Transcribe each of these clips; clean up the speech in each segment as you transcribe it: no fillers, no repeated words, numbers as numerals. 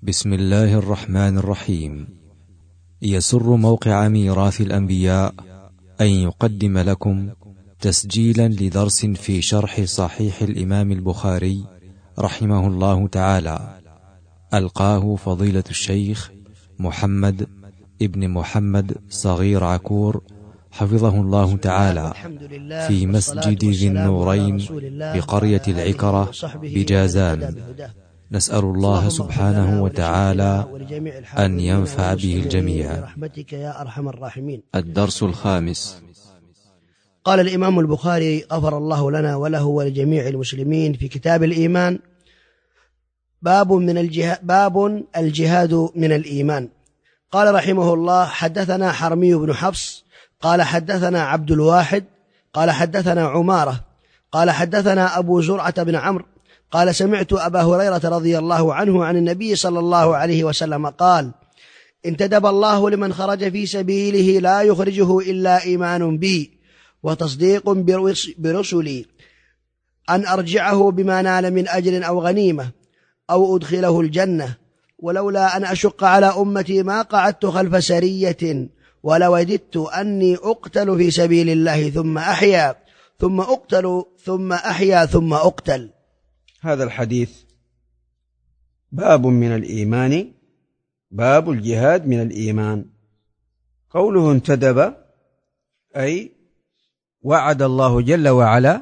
بسم الله الرحمن الرحيم. يسر موقع ميراث الأنبياء أن يقدم لكم تسجيلا لدرس في شرح صحيح الإمام البخاري رحمه الله تعالى، ألقاه فضيلة الشيخ محمد ابن محمد صغير عكور حفظه الله تعالى في مسجد ذي النورين بقرية العكرة بجازان. نسأل الله سبحانه وتعالى أن ينفع به الجميع. برحمتك يا أرحم الراحمين. الدرس الخامس. قال الإمام البخاري غفر الله لنا وله ولجميع المسلمين في كتاب الإيمان: باب الجهاد من الإيمان. قال رحمه الله: حدثنا حرمي بن حفص قال حدثنا عبد الواحد قال حدثنا عمارة قال حدثنا أبو زرعة بن عمرو قال سمعت أبا هريرة رضي الله عنه عن النبي صلى الله عليه وسلم قال: انتدب الله لمن خرج في سبيله لا يخرجه إلا إيمان بي وتصديق برسلي، أن أرجعه بما نال من أجر أو غنيمة أو أدخله الجنة، ولولا أن أشق على أمتي ما قعدت خلف سرية، ولوددت أني أقتل في سبيل الله ثم أحيا ثم أقتل ثم أحيا ثم أقتل. هذا الحديث باب من الإيمان، باب الجهاد من الإيمان. قوله انتدب أي وعد الله جل وعلا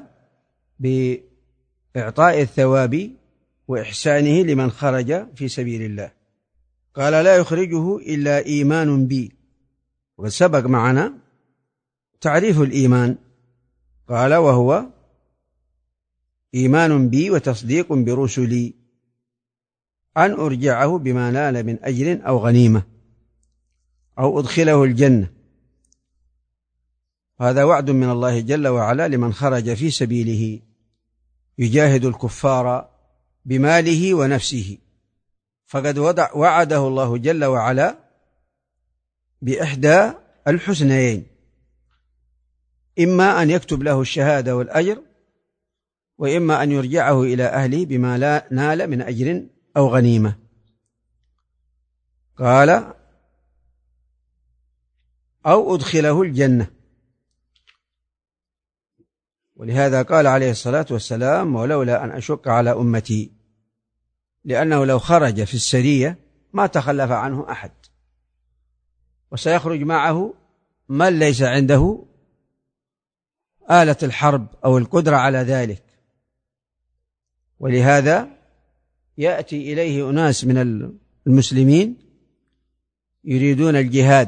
بإعطاء الثواب وإحسانه لمن خرج في سبيل الله. قال لا يخرجه إلا إيمان بي، وسبق معنا تعريف الإيمان، قال وهو إيمان بي وتصديق برسلي، أن أرجعه بما نال من أجر أو غنيمة أو أدخله الجنة. هذا وعد من الله جل وعلا لمن خرج في سبيله يجاهد الكفار بماله ونفسه، فقد وعده الله جل وعلا بإحدى الحسنيين: إما أن يكتب له الشهادة والأجر، وإما أن يرجعه إلى أهله بما نال من أجر أو غنيمة. قال أو أدخله الجنة، ولهذا قال عليه الصلاة والسلام: ولولا أن أشق على أمتي، لأنه لو خرج في السرية ما تخلف عنه أحد، وسيخرج معه من ليس عنده آلة الحرب أو القدرة على ذلك. ولهذا يأتي إليه أناس من المسلمين يريدون الجهاد،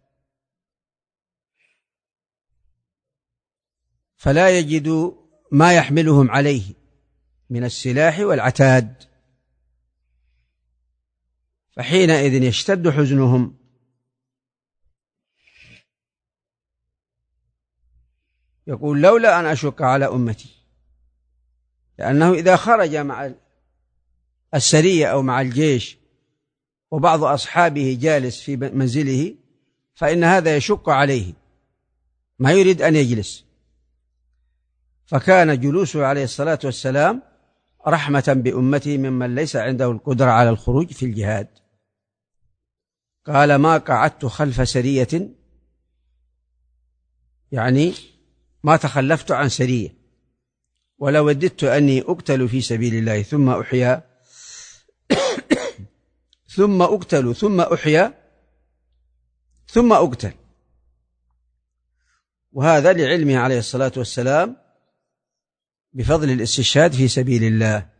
فلا يجدوا ما يحملهم عليه من السلاح والعتاد، فحينئذ يشتد حزنهم، يقول لولا أن أشق على أمتي، لأنه إذا خرج مع السرية أو مع الجيش وبعض أصحابه جالس في منزله فإن هذا يشق عليه، ما يريد أن يجلس. فكان جلوسه عليه الصلاة والسلام رحمة بأمته ممن ليس عنده القدرة على الخروج في الجهاد. قال ما قعدت خلف سرية، يعني ما تخلفت عن سرية، ولو وددت أني أقتل في سبيل الله ثم أحيا ثم أقتل ثم أحيا ثم أقتل. وهذا لعلمه عليه الصلاة والسلام بفضل الاستشهاد في سبيل الله،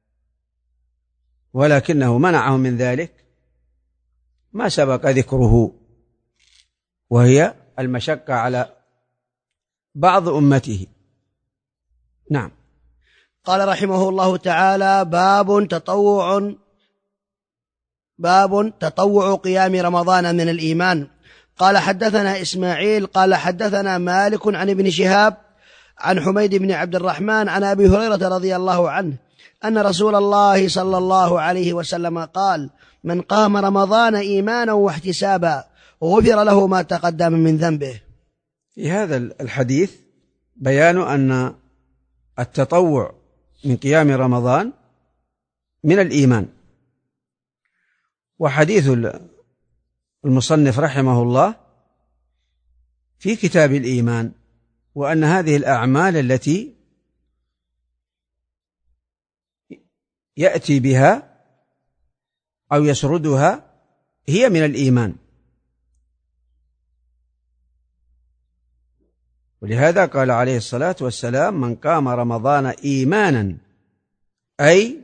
ولكنه منعه من ذلك ما سبق ذكره، وهي المشقة على بعض أمته. نعم. قال رحمه الله تعالى: باب تطوع قيام رمضان من الإيمان. قال حدثنا إسماعيل قال حدثنا مالك عن ابن شهاب عن حميد بن عبد الرحمن عن أبي هريرة رضي الله عنه أن رسول الله صلى الله عليه وسلم قال: من قام رمضان إيمانا واحتسابا غفر له ما تقدم من ذنبه. في هذا الحديث بيان أن التطوع من قيام رمضان من الإيمان، وحديث المصنف رحمه الله في كتاب الإيمان، وأن هذه الأعمال التي يأتي بها أو يسردها هي من الإيمان. ولهذا قال عليه الصلاة والسلام: من قام رمضان إيمانا، أي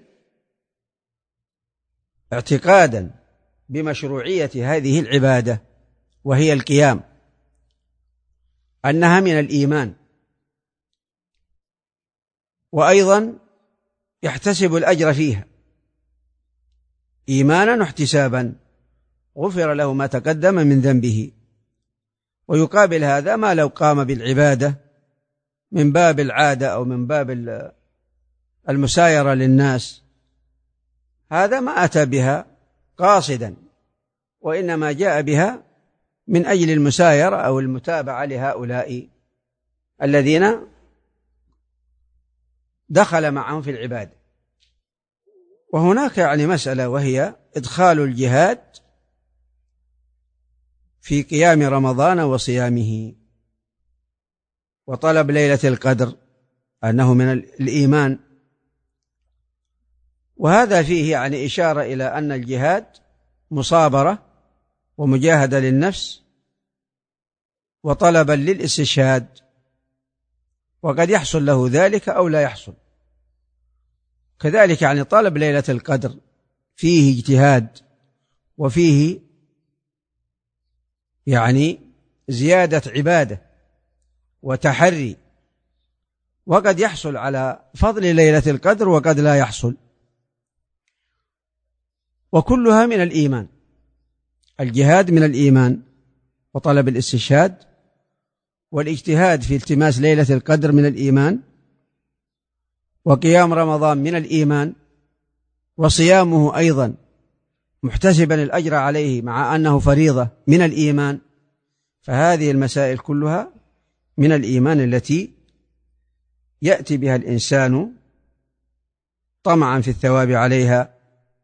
اعتقادا بمشروعية هذه العبادة وهي القيام، أنها من الإيمان، وأيضا يحتسب الأجر فيها إيمانا واحتسابا، غفر له ما تقدم من ذنبه. ويقابل هذا ما لو قام بالعبادة من باب العادة أو من باب المسايرة للناس، هذا ما أتى بها قاصدا، وإنما جاء بها من أجل المسايرة أو المتابعة لهؤلاء الذين دخل معهم في العبادة. وهناك مسألة، وهي إدخال الجهاد في قيام رمضان وصيامه، وطلب ليلة القدر أنه من الإيمان. وهذا فيه إشارة إلى أن الجهاد مصابرة ومجاهدة للنفس وطلبا للاستشهاد، وقد يحصل له ذلك أو لا يحصل. كذلك طلب ليلة القدر فيه اجتهاد، وفيه زيادة عبادة وتحري، وقد يحصل على فضل ليلة القدر وقد لا يحصل، وكلها من الإيمان. الجهاد من الإيمان، وطلب الاستشهاد والاجتهاد في التماس ليلة القدر من الإيمان، وقيام رمضان من الإيمان، وصيامه أيضا محتسبا الأجر عليه مع أنه فريضة من الإيمان. فهذه المسائل كلها من الإيمان التي يأتي بها الإنسان طمعا في الثواب عليها،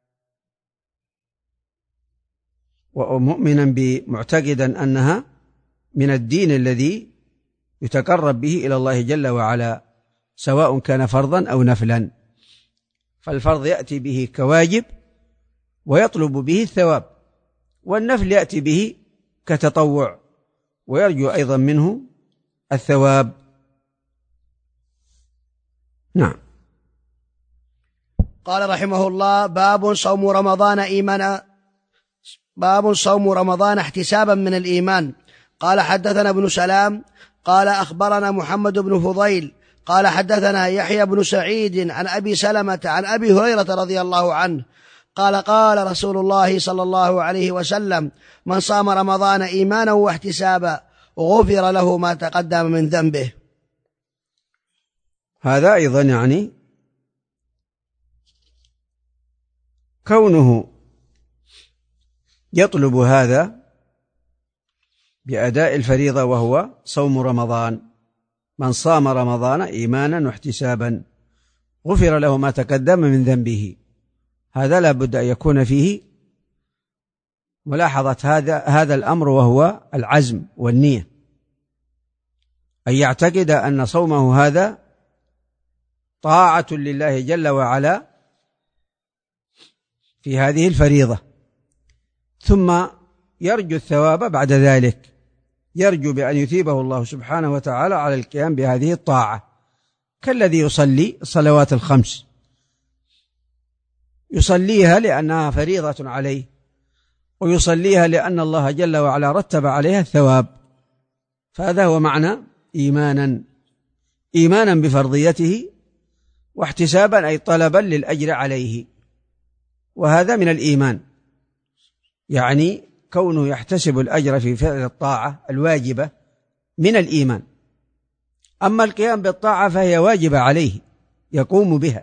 ومؤمنا بمعتقدا أنها من الدين الذي يتقرب به إلى الله جل وعلا، سواء كان فرضا أو نفلا. فالفرض يأتي به كواجب ويطلب به الثواب، والنفل يأتي به كتطوع ويرجو أيضا منه الثواب. نعم. قال رحمه الله: باب صوم رمضان احتسابا من الإيمان. قال: حدثنا ابن سلام قال: أخبرنا محمد بن فضيل قال: حدثنا يحيى بن سعيد عن أبي سلمة عن أبي هريرة رضي الله عنه قال: قال رسول الله صلى الله عليه وسلم: من صام رمضان إيمانا واحتسابا غفر له ما تقدم من ذنبه. هذا أيضا كونه يطلب هذا بأداء الفريضة وهو صوم رمضان. من صام رمضان إيمانا واحتسابا غفر له ما تقدم من ذنبه. هذا لا بد أن يكون فيه ملاحظة هذا الأمر، وهو العزم والنية، أن يعتقد أن صومه هذا طاعة لله جل وعلا في هذه الفريضة، ثم يرجو الثواب بعد ذلك، يرجو بأن يثيبه الله سبحانه وتعالى على القيام بهذه الطاعة، كالذي يصلي الصلوات الخمس، يصليها لأنها فريضة عليه، ويصليها لأن الله جل وعلا رتب عليها الثواب. فهذا هو معنى إيمانا بفرضيته، واحتسابا أي طلبا للأجر عليه. وهذا من الإيمان، كونه يحتسب الأجر في فعل الطاعة الواجبة من الإيمان. أما القيام بالطاعة فهي واجبة عليه يقوم بها،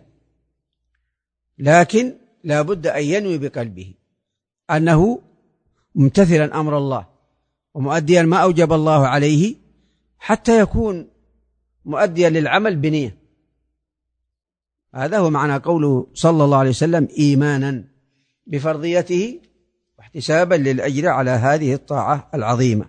لكن لا بد أن ينوي بقلبه أنه ممتثلا أمر الله ومؤديا ما أوجب الله عليه، حتى يكون مؤديا للعمل بنية. هذا هو معنى قوله صلى الله عليه وسلم: إيمانا بفرضيته واحتسابا للأجر على هذه الطاعة العظيمة.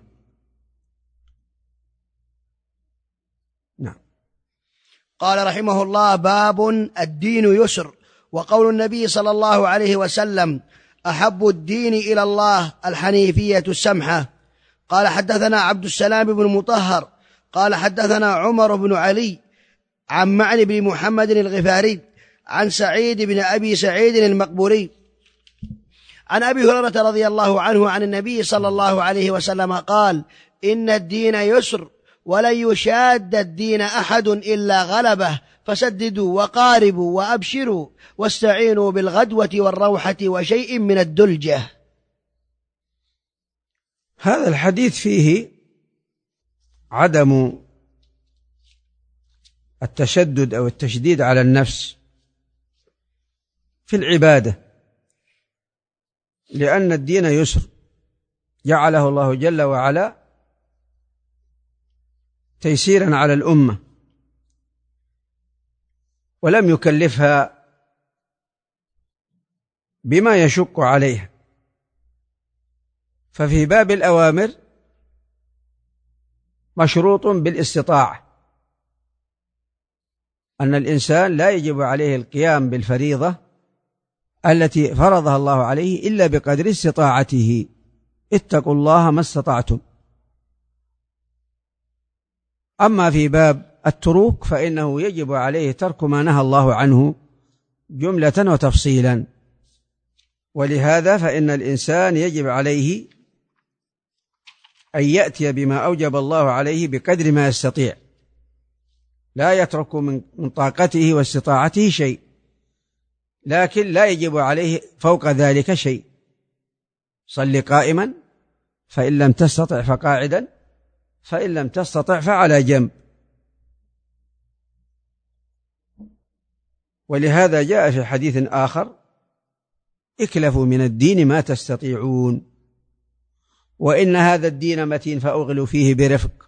نعم. قال رحمه الله: باب الدين يسر. وقول النبي صلى الله عليه وسلم: أحب الدين إلى الله الحنيفية السمحة. قال: حدثنا عبد السلام بن مطهر قال: حدثنا عمر بن علي عن معن بن محمد الغفاري عن سعيد بن أبي سعيد المقبوري عن أبي هريرة رضي الله عنه عن النبي صلى الله عليه وسلم قال: إن الدين يسر ولن يشاد الدين أحد إلا غلبه، فسددوا وقاربوا وأبشروا واستعينوا بالغدوة والروحة وشيء من الدلجة. هذا الحديث فيه عدم التشدد أو التشديد على النفس في العبادة، لأن الدين يسر جعله الله جل وعلا تيسيرا على الأمة، ولم يكلفها بما يشق عليها. ففي باب الأوامر مشروط بالاستطاعة، أن الإنسان لا يجب عليه القيام بالفريضة التي فرضها الله عليه إلا بقدر استطاعته. اتقوا الله ما استطعتم. أما في باب التروك فإنه يجب عليه ترك ما نهى الله عنه جملة وتفصيلا، ولهذا فإن الإنسان يجب عليه أن يأتي بما أوجب الله عليه بقدر ما يستطيع، لا يترك من طاقته واستطاعته شيء، لكن لا يجب عليه فوق ذلك شيء. صل قائما فإن لم تستطع فقاعدا فإن لم تستطع فعلى جنب. ولهذا جاء في حديث آخر: اكلفوا من الدين ما تستطيعون، وإن هذا الدين متين فأغلوا فيه برفق.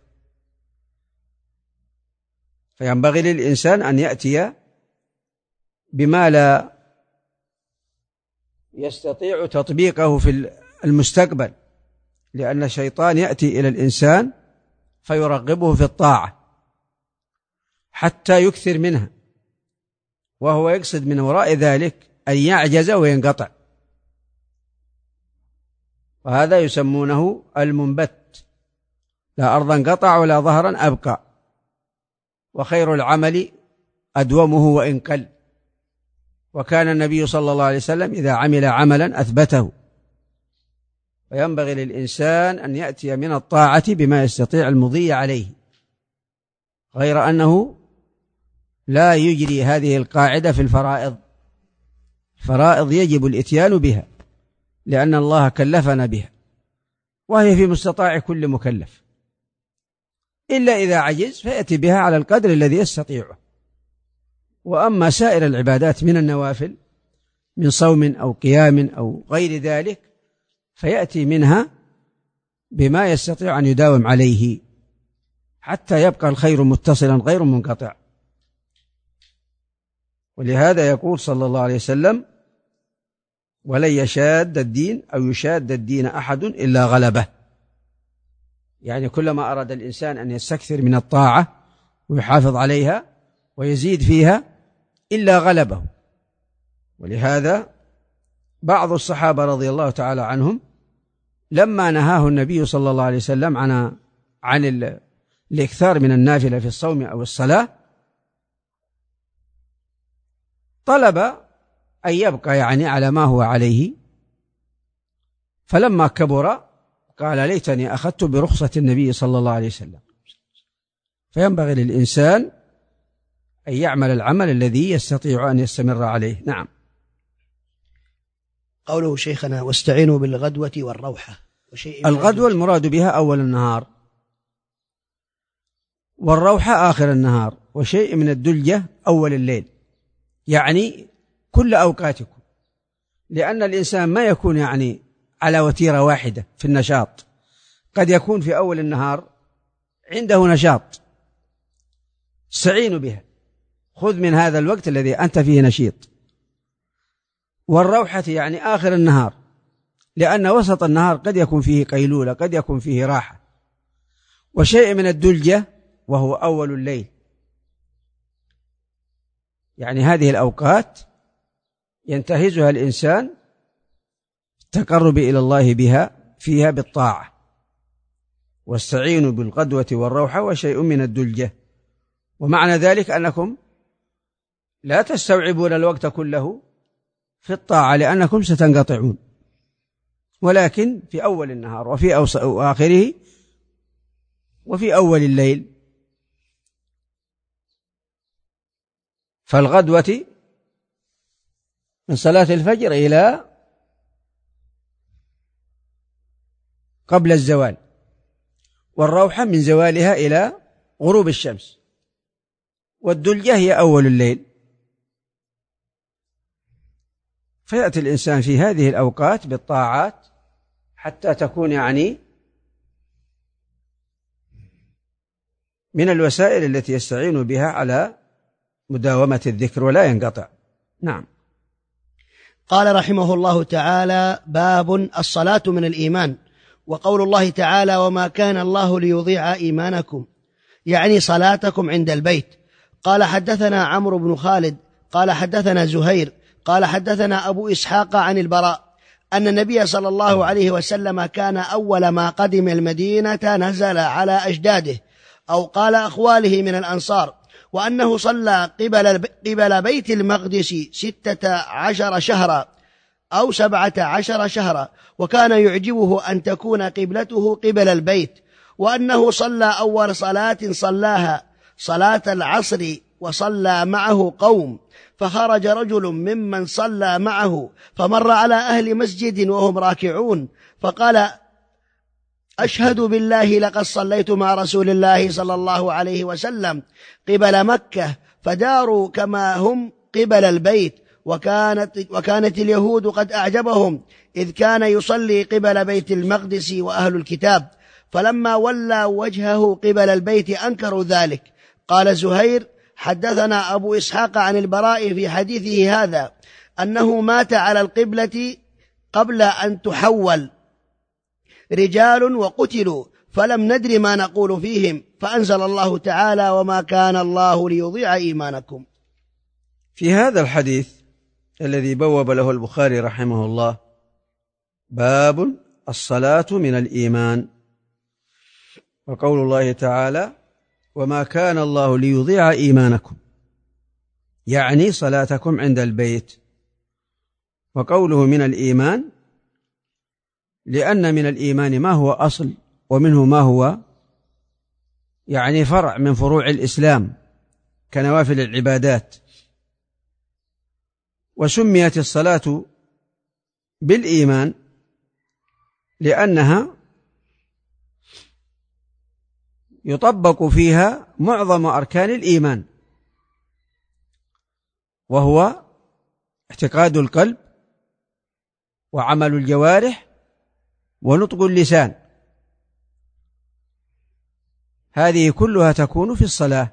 فينبغي للإنسان أن يأتي بما لا يستطيع تطبيقه في المستقبل، لأن الشيطان يأتي إلى الإنسان فيرغبه في الطاعة حتى يكثر منها، وهو يقصد من وراء ذلك أن يعجز وينقطع، وهذا يسمونه المنبت: لا أرضا قطع ولا ظهرا أبقى، وخير العمل أدومه وإن قل. وكان النبي صلى الله عليه وسلم إذا عمل عملا أثبته. وينبغي للإنسان أن يأتي من الطاعة بما يستطيع المضي عليه، غير أنه لا يجري هذه القاعدة في الفرائض. الفرائض يجب الإتيان بها لأن الله كلفنا بها، وهي في مستطاع كل مكلف، إلا إذا عجز فيأتي بها على القدر الذي يستطيعه. وأما سائر العبادات من النوافل من صوم أو قيام أو غير ذلك فيأتي منها بما يستطيع أن يداوم عليه حتى يبقى الخير متصلا غير منقطع. ولهذا يقول صلى الله عليه وسلم: ولن يشاد الدين أو يشاد الدين أحد إلا غلبه. يعني كلما أراد الإنسان أن يستكثر من الطاعة ويحافظ عليها ويزيد فيها إلا غلبه. ولهذا بعض الصحابة رضي الله تعالى عنهم لما نهاه النبي صلى الله عليه وسلم عن الإكثار من النافلة في الصوم أو الصلاة طلب أن يبقى على ما هو عليه، فلما كبر قال: ليتني أخذت برخصة النبي صلى الله عليه وسلم. فينبغي للإنسان أن يعمل العمل الذي يستطيع أن يستمر عليه. نعم. قوله شيخنا: واستعينوا بالغدوة والروحة. الغدوة المراد بها أول النهار، والروحة آخر النهار، وشيء من الدلجة أول الليل، يعني كل أوقاتكم، لأن الإنسان ما يكون على وتيرة واحدة في النشاط. قد يكون في أول النهار عنده نشاط، استعينوا بها، خذ من هذا الوقت الذي أنت فيه نشيط. والروحة آخر النهار، لأن وسط النهار قد يكون فيه قيلولة، قد يكون فيه راحة، وشيء من الدلجة وهو أول الليل. يعني هذه الأوقات ينتهزها الإنسان التقرب إلى الله فيها بالطاعة. واستعينوا بالغدوة والروحة وشيء من الدلجة. ومعنى ذلك أنكم لا تستوعبون الوقت كله في الطاعة لأنكم ستنقطعون، ولكن في أول النهار وفي آخره وفي أول الليل. فالغدوة من صلاة الفجر إلى قبل الزوال، والروحة من زوالها إلى غروب الشمس، والدلجة هي أول الليل. فيأتي الإنسان في هذه الأوقات بالطاعات حتى تكون يعني من الوسائل التي يستعين بها على مداومة الذكر ولا ينقطع. نعم. قال رحمه الله تعالى: باب الصلاة من الإيمان. وقول الله تعالى: وما كان الله ليضيع إيمانكم، يعني صلاتكم عند البيت. قال حدثنا عمرو بن خالد قال حدثنا زهير قال حدثنا أبو إسحاق عن البراء أن النبي صلى الله عليه وسلم كان أول ما قدم المدينة نزل على أجداده أو قال أخواله من الأنصار، وأنه صلى قبل بيت المقدس 16 شهرا أو 17 شهرا، وكان يعجبه أن تكون قبلته قبل البيت، وأنه صلى أول صلاة صلاها صلاة العصر وصلى معه قوم، فخرج رجل ممن صلى معه فمر على أهل مسجد وهم راكعون فقال: أشهد بالله لقد صليت مع رسول الله صلى الله عليه وسلم قبل مكة فداروا كما هم قبل البيت، وكانت اليهود قد أعجبهم إذ كان يصلي قبل بيت المقدس وأهل الكتاب، فلما ولى وجهه قبل البيت أنكروا ذلك. قال زهير: حدثنا أبو إسحاق عن البراء في حديثه هذا أنه مات على القبلة قبل أن تحول رجال وقتلوا، فلم ندر ما نقول فيهم، فأنزل الله تعالى: وما كان الله ليضيع إيمانكم. في هذا الحديث الذي بوب له البخاري رحمه الله باب الصلاة من الإيمان، وقول الله تعالى: وما كان الله ليضيع إيمانكم، يعني صلاتكم عند البيت. وقوله من الإيمان لأن من الإيمان ما هو أصل ومنه ما هو يعني فرع من فروع الإسلام كنوافل العبادات. وسميت الصلاة بالإيمان لأنها يطبق فيها معظم أركان الإيمان، وهو اعتقاد القلب وعمل الجوارح ونطق اللسان، هذه كلها تكون في الصلاة.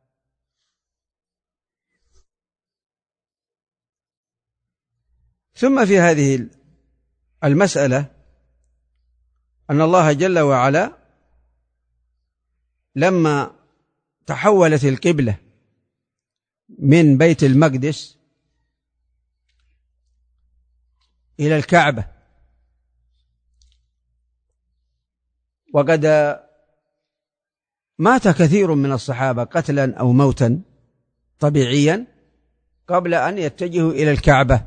ثم في هذه المسألة أن الله جل وعلا لما تحولت القبلة من بيت المقدس إلى الكعبة، وقد مات كثير من الصحابة قتلا أو موتا طبيعيا قبل أن يتجهوا إلى الكعبة،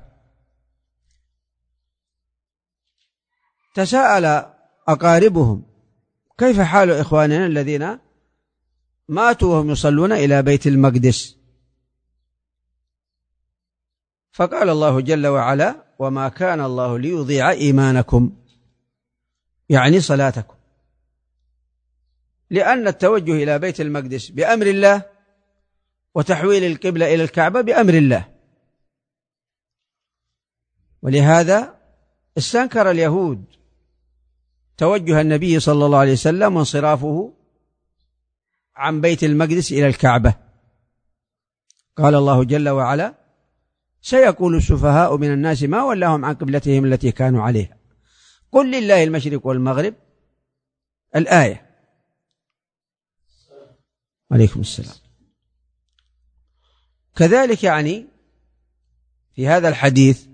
تساءل أقاربهم: كيف حال إخواننا الذين ماتوا وهم يصلون إلى بيت المقدس؟ فقال الله جل وعلا: وما كان الله ليضيع إيمانكم، يعني صلاتكم، لأن التوجه إلى بيت المقدس بأمر الله، وتحويل القبلة إلى الكعبة بأمر الله. ولهذا استنكر اليهود توجه النبي صلى الله عليه وسلم وانصرافه عن بيت المقدس إلى الكعبة. قال الله جل وعلا: سيقول السفهاء من الناس ما ولاهم عن قبلتهم التي كانوا عليها قل لله المشرق والمغرب الآية. عليكم السلام. كذلك يعني في هذا الحديث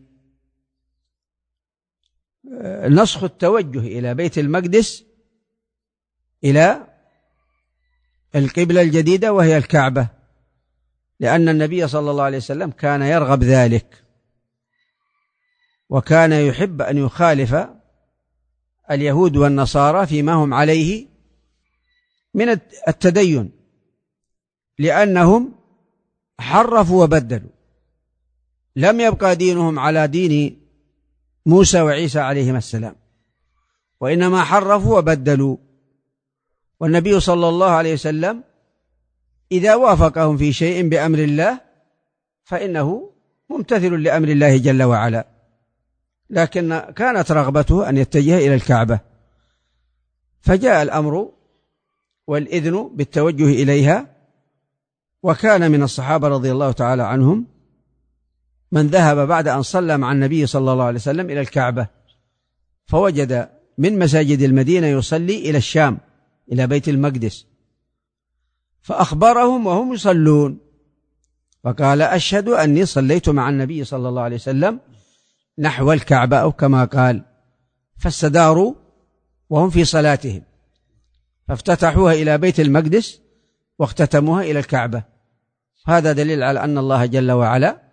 نسخ التوجه إلى بيت المقدس إلى القبلة الجديدة وهي الكعبة، لأن النبي صلى الله عليه وسلم كان يرغب ذلك، وكان يحب أن يخالف اليهود والنصارى فيما هم عليه من التدين، لأنهم حرفوا وبدلوا، لم يبقى دينهم على دين موسى وعيسى عليهما السلام، وإنما حرفوا وبدلوا. والنبي صلى الله عليه وسلم إذا وافقهم في شيء بأمر الله فإنه ممتثل لأمر الله جل وعلا، لكن كانت رغبته أن يتجه إلى الكعبة، فجاء الأمر والإذن بالتوجه إليها. وكان من الصحابة رضي الله تعالى عنهم من ذهب بعد أن صلى مع النبي صلى الله عليه وسلم إلى الكعبة، فوجد من مساجد المدينة يصلي إلى الشام إلى بيت المقدس، فأخبرهم وهم يصلون، فقال أشهد أني صليت مع النبي صلى الله عليه وسلم نحو الكعبة أو كما قال، فاستداروا وهم في صلاتهم، فافتتحوها إلى بيت المقدس واختتموها إلى الكعبة. هذا دليل على أن الله جل وعلا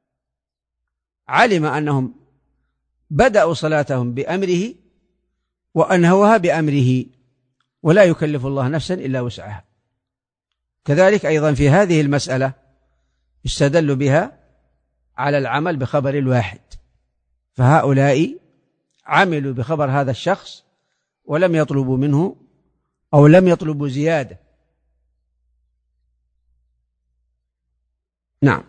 علم أنهم بدأوا صلاتهم بأمره وأنهوها بأمره، ولا يكلف الله نفسا إلا وسعها. كذلك أيضا في هذه المسألة استدلوا بها على العمل بخبر الواحد، فهؤلاء عملوا بخبر هذا الشخص ولم يطلبوا منه أو لم يطلبوا زيادة. نعم.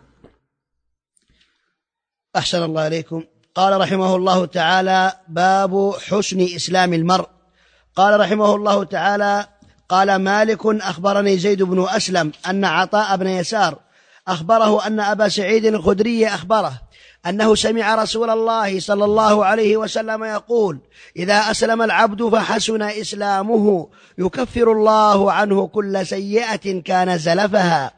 أحسن الله إليكم. قال رحمه الله تعالى: باب حسن إسلام المرء. قال رحمه الله تعالى: قال مالك: أخبرني زيد بن أسلم أن عطاء بن يسار أخبره أن أبا سعيد الخدري أخبره أنه سمع رسول الله صلى الله عليه وسلم يقول: إذا أسلم العبد فحسن إسلامه يكفر الله عنه كل سيئة كان زلفها،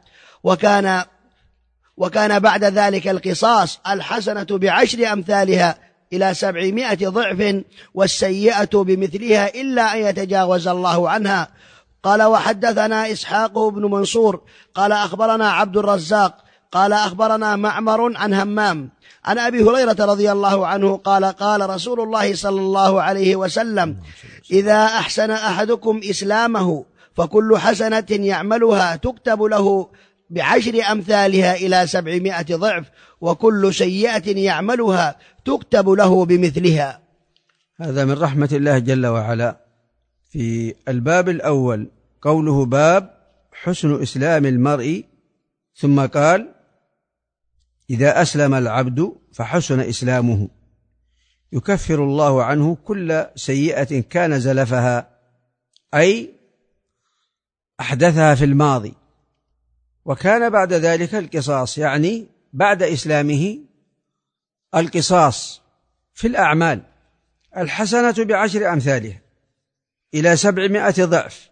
وكان بعد ذلك القصاص، الحسنة بعشر أمثالها إلى 700 ضعف، والسيئة بمثلها إلا أن يتجاوز الله عنها. قال: وحدثنا إسحاق بن منصور قال أخبرنا عبد الرزاق قال أخبرنا معمر عن همام عن أبي هريرة رضي الله عنه قال: قال رسول الله صلى الله عليه وسلم: إذا أحسن أحدكم إسلامه فكل حسنة يعملها تكتب له بعشر أمثالها إلى 700 ضعف، وكل سيئة يعملها تكتب له بمثلها. هذا من رحمة الله جل وعلا. في الباب الأول قوله باب حسن إسلام المرء، ثم قال: إذا أسلم العبد فحسن إسلامه يكفر الله عنه كل سيئة كان زلفها، أي أحدثها في الماضي، وكان بعد ذلك القصاص، يعني بعد إسلامه القصاص في الأعمال، الحسنة بعشر أمثالها إلى 700 ضعف،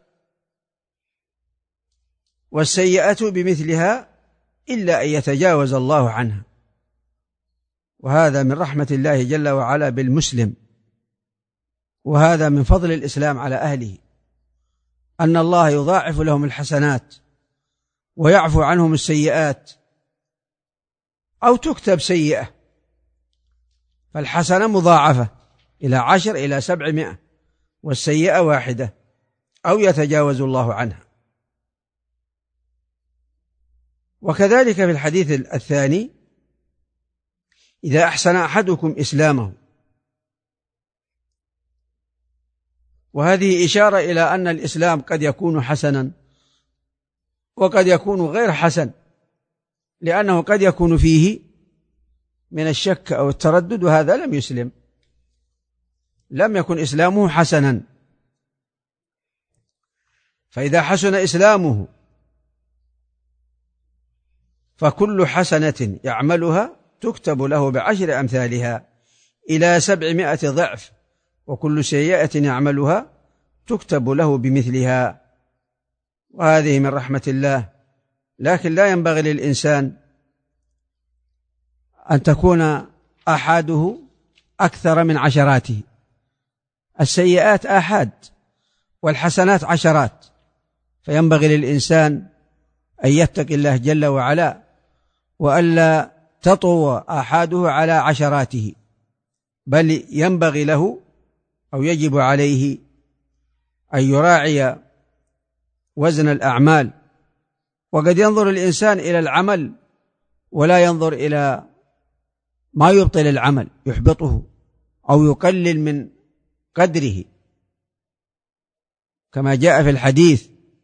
والسيئة بمثلها إلا أن يتجاوز الله عنها. وهذا من رحمة الله جل وعلا بالمسلم، وهذا من فضل الإسلام على أهله، أن الله يضاعف لهم الحسنات ويعفو عنهم السيئات، أو تكتب سيئة، فالحسنة مضاعفة إلى 10 إلى 700، والسيئة واحدة، أو يتجاوز الله عنها. وكذلك في الحديث الثاني: إذا أحسن أحدكم إسلامه، وهذه إشارة إلى أن الإسلام قد يكون حسنا وقد يكون غير حسن، لأنه قد يكون فيه من الشك أو التردد، وهذا لم يسلم، لم يكن إسلامه حسنا. فإذا حسن إسلامه فكل حسنة يعملها تكتب له بعشر أمثالها إلى 700 ضعف، وكل سيئة يعملها تكتب له بمثلها، وهذه من رحمة الله. لكن لا ينبغي للإنسان أن تكون آحاده أكثر من عشراته. السيئات آحاد والحسنات عشرات، فينبغي للإنسان أن يتقي الله جل وعلا وألا تطو آحاده على عشراته، بل ينبغي له أو يجب عليه أن يراعي وزن الأعمال. وقد ينظر الإنسان إلى العمل ولا ينظر إلى ما يبطل العمل يحبطه أو يقلل من قدره، كما جاء في الحديث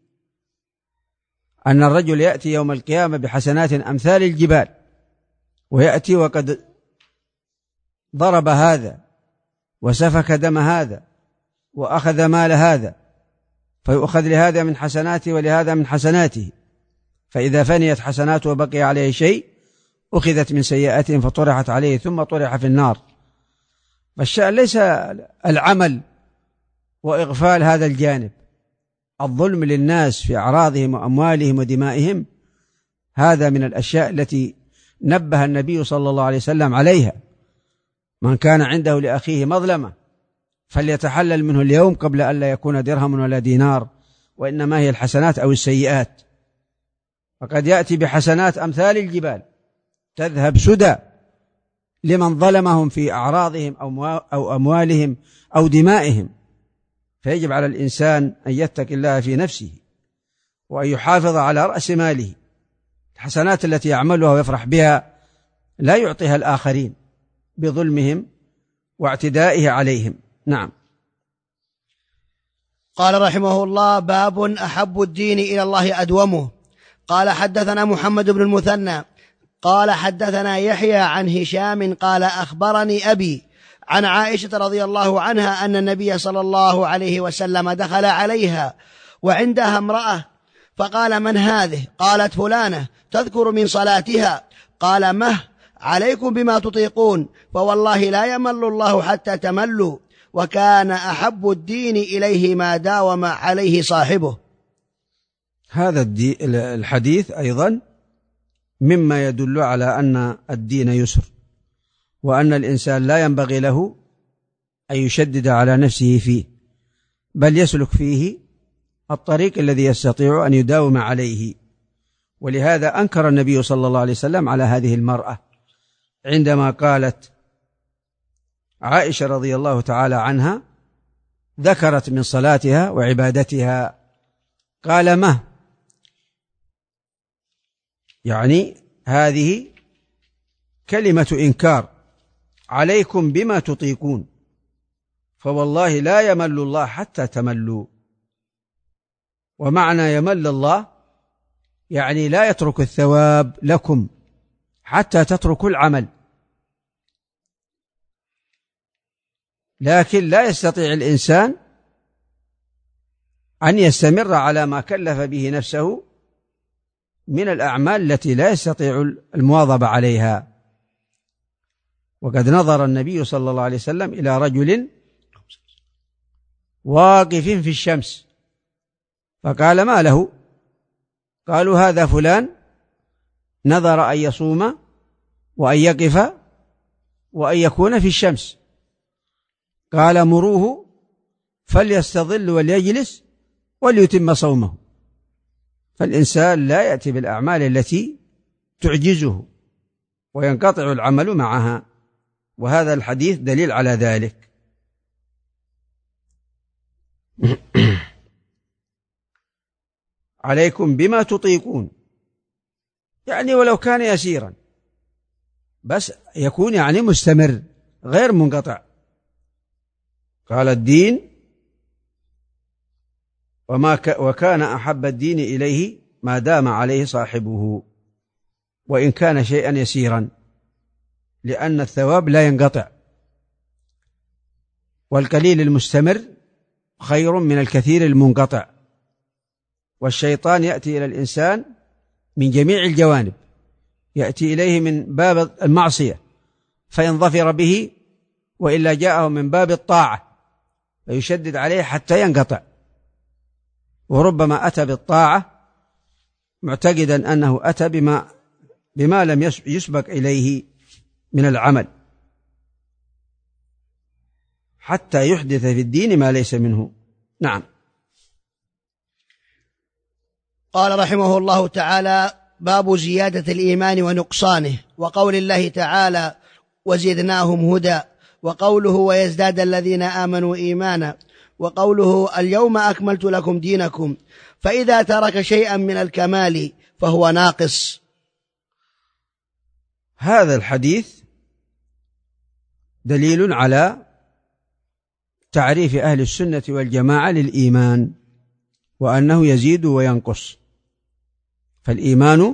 أن الرجل يأتي يوم القيامة بحسنات أمثال الجبال، ويأتي وقد ضرب هذا وسفك دم هذا وأخذ مال هذا، فيؤخذ لهذا من حسناته ولهذا من حسناته، فإذا فنيت حسناته وبقي عليه شيء أخذت من سيئاتهم فطرحت عليه ثم طرح في النار. فالشأن ليس العمل وإغفال هذا الجانب، الظلم للناس في أعراضهم وأموالهم ودمائهم، هذا من الأشياء التي نبه النبي صلى الله عليه وسلم عليها. من كان عنده لأخيه مظلمة فليتحلل منه اليوم قبل أن لا يكون درهم ولا دينار، وإنما هي الحسنات أو السيئات. فقد يأتي بحسنات أمثال الجبال تذهب سدى لمن ظلمهم في أعراضهم أو أموالهم أو دمائهم. فيجب على الإنسان أن يتقي الله في نفسه وأن يحافظ على رأس ماله. الحسنات التي يعملها ويفرح بها لا يعطيها الآخرين بظلمهم واعتدائه عليهم. نعم. قال رحمه الله: باب أحب الدين إلى الله أدومه. قال حدثنا محمد بن المثنى قال حدثنا يحيى عن هشام قال أخبرني أبي عن عائشة رضي الله عنها أن النبي صلى الله عليه وسلم دخل عليها وعندها امرأة فقال: من هذه؟ قالت: فلانة تذكر من صلاتها. قال: مه عليكم بما تطيقون، فوالله لا يمل الله حتى تملوا، وكان أحب الدين إليه ما داوم عليه صاحبه. هذا الحديث أيضا مما يدل على أن الدين يسر، وأن الإنسان لا ينبغي له أن يشدد على نفسه فيه، بل يسلك فيه الطريق الذي يستطيع أن يداوم عليه. ولهذا أنكر النبي صلى الله عليه وسلم على هذه المرأة عندما قالت عائشة رضي الله تعالى عنها ذكرت من صلاتها وعبادتها، قال: ما يعني هذه كلمة إنكار، عليكم بما تطيقون، فوالله لا يمل الله حتى تملوا. ومعنى يمل الله يعني لا يترك الثواب لكم حتى تتركوا العمل. لكن لا يستطيع الإنسان أن يستمر على ما كلف به نفسه من الأعمال التي لا يستطيع المواظبة عليها. وقد نظر النبي صلى الله عليه وسلم إلى رجل واقف في الشمس فقال: ما له؟ قالوا: هذا فلان نظر أن يصوم وأن يقف وأن يكون في الشمس. قال: مروه فليستظل وليجلس وليتم صومه. فالإنسان لا يأتي بالأعمال التي تعجزه وينقطع العمل معها، وهذا الحديث دليل على ذلك. عليكم بما تطيقون، يعني ولو كان يسيرا بس يكون يعني مستمر غير منقطع. قال: الدين وكان أحب الدين إليه ما دام عليه صاحبه، وإن كان شيئا يسيرا، لأن الثواب لا ينقطع، والقليل المستمر خير من الكثير المنقطع. والشيطان يأتي إلى الإنسان من جميع الجوانب، يأتي إليه من باب المعصية فإن ظفر به، وإلا جاءه من باب الطاعة فيشدد عليه حتى ينقطع، وربما أتى بالطاعة معتقدا أنه أتى بما لم يسبق إليه من العمل، حتى يحدث في الدين ما ليس منه. نعم. قال رحمه الله تعالى: باب زيادة الإيمان ونقصانه، وقول الله تعالى: وزدناهم هدى، وقوله: ويزداد الذين آمنوا إيمانا، وقوله: اليوم أكملت لكم دينكم، فإذا ترك شيئا من الكمال فهو ناقص. هذا الحديث دليل على تعريف أهل السنة والجماعة للإيمان، وأنه يزيد وينقص. فالإيمان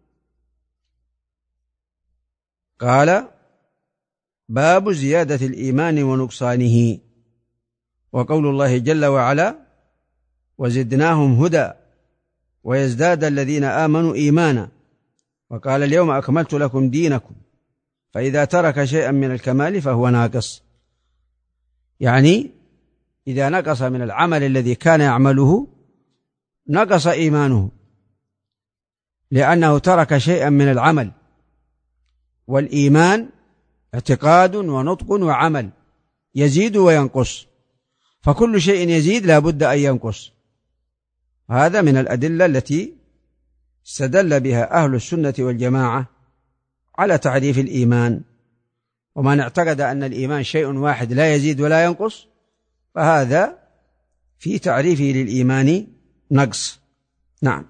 قال: باب زيادة الإيمان ونقصانه، وقول الله جل وعلا: وزدناهم هدى ويزداد الذين آمنوا إيمانا، وقال: اليوم أكملت لكم دينكم، فإذا ترك شيئا من الكمال فهو ناقص. يعني إذا نقص من العمل الذي كان يعمله نقص إيمانه، لأنه ترك شيئا من العمل، والإيمان اعتقاد ونطق وعمل، يزيد وينقص، فكل شيء يزيد لا بد أن ينقص. هذا من الأدلة التي استدل بها أهل السنة والجماعة على تعريف الإيمان. ومن اعتقد أن الإيمان شيء واحد لا يزيد ولا ينقص فهذا في تعريفه للإيمان نقص. نعم.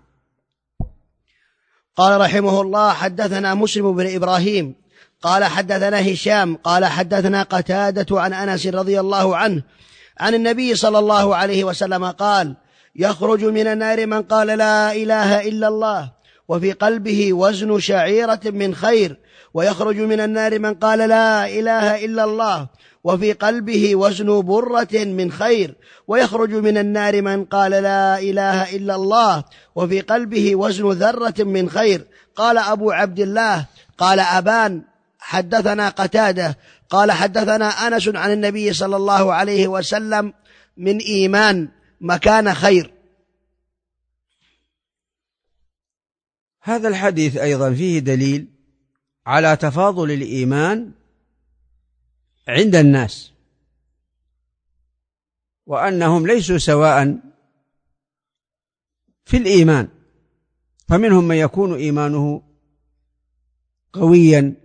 قال رحمه الله: حدثنا مسلم بن إبراهيم قال حدثنا هشام قال حدثنا قتادة عن أنس رضي الله عنه عن النبي صلى الله عليه وسلم قال: يخرج من النار من قال لا إله إلا الله وفي قلبه وزن شعيرة من خير، ويخرج من النار من قال لا إله إلا الله وفي قلبه وزن برة من خير، ويخرج من النار من قال لا إله إلا الله وفي قلبه وزن ذرة من خير. قال أبو عبد الله: قال أبان حدثنا قتادة قال حدثنا أنس عن النبي صلى الله عليه وسلم من إيمان مكان خير. هذا الحديث أيضا فيه دليل على تفاضل الإيمان عند الناس، وأنهم ليسوا سواء في الإيمان، فمنهم من يكون إيمانه قويا،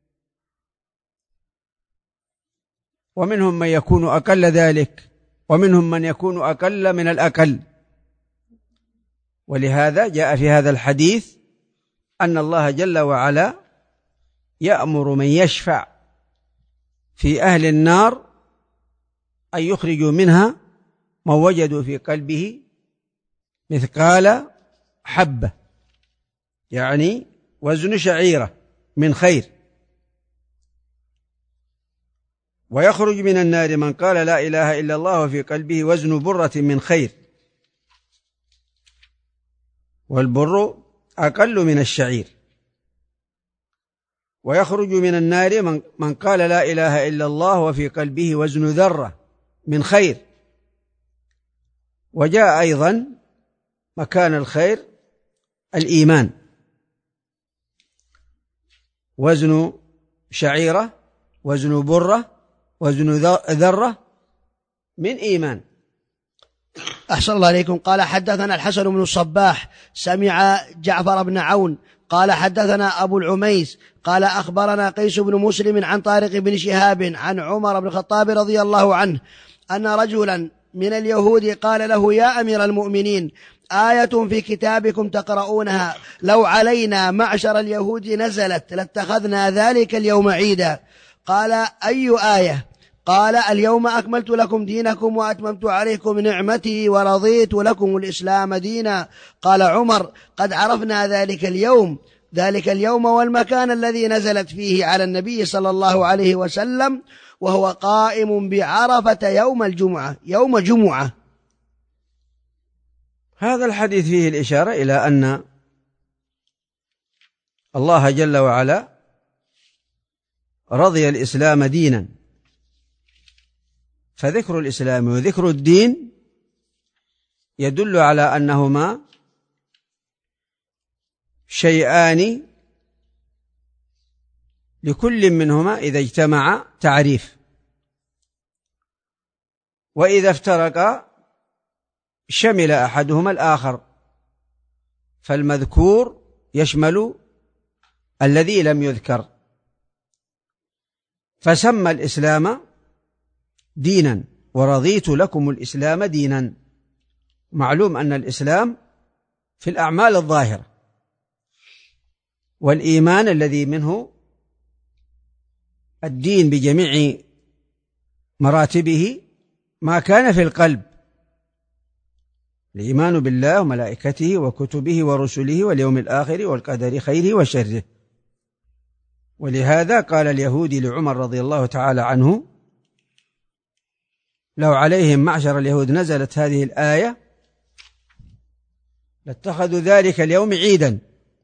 ومنهم من يكون أقل ذلك، ومنهم من يكون أقل من الأقل. ولهذا جاء في هذا الحديث أن الله جل وعلا يأمر من يشفع في أهل النار أن يخرجوا منها من وجدوا في قلبه مثقال حبة، يعني وزن شعيرة من خير. ويخرج من النار من قال لا إله إلا الله وفي قلبه وزن برة من خير، والبر أقل من الشعير. ويخرج من النار من قال لا إله إلا الله وفي قلبه وزن ذرة من خير. وجاء أيضا مكان الخير الإيمان، وزن شعيرة، وزن برة، وزن ذرة من إيمان. أحسن الله عليكم. قال حدثنا الحسن بن الصباح سمع جعفر بن عون قال حدثنا أبو العميس قال أخبرنا قيس بن مسلم عن طارق بن شهاب عن عمر بن الخطاب رضي الله عنه أن رجلا من اليهود قال له: يا أمير المؤمنين، آية في كتابكم تقرؤونها لو علينا معشر اليهود نزلت لاتخذنا ذلك اليوم عيدا. قال: أي آية؟ قال: اليوم أكملت لكم دينكم وأتممت عليكم نعمتي ورضيت لكم الإسلام دينا. قال عمر: قد عرفنا ذلك اليوم والمكان الذي نزلت فيه على النبي صلى الله عليه وسلم، وهو قائم بعرفة يوم جمعة. هذا الحديث فيه الإشارة إلى أن الله جل وعلا رضي الإسلام دينا، فذكر الإسلام وذكر الدين يدل على أنهما شيئان لكل منهما إذا اجتمع تعريف، وإذا افترقا شمل أحدهما الآخر، فالمذكور يشمل الذي لم يذكر، فسمى الإسلام دينا ورضيت لكم الإسلام دينا. معلوم أن الإسلام في الأعمال الظاهرة، والإيمان الذي منه الدين بجميع مراتبه ما كان في القلب، الإيمان بالله وملائكته وكتبه ورسله واليوم الآخر والقدر خيره وشره. ولهذا قال اليهودي لعمر رضي الله تعالى عنه: لو عليهم معشر اليهود نزلت هذه الآية لاتخذوا ذلك اليوم عيدا،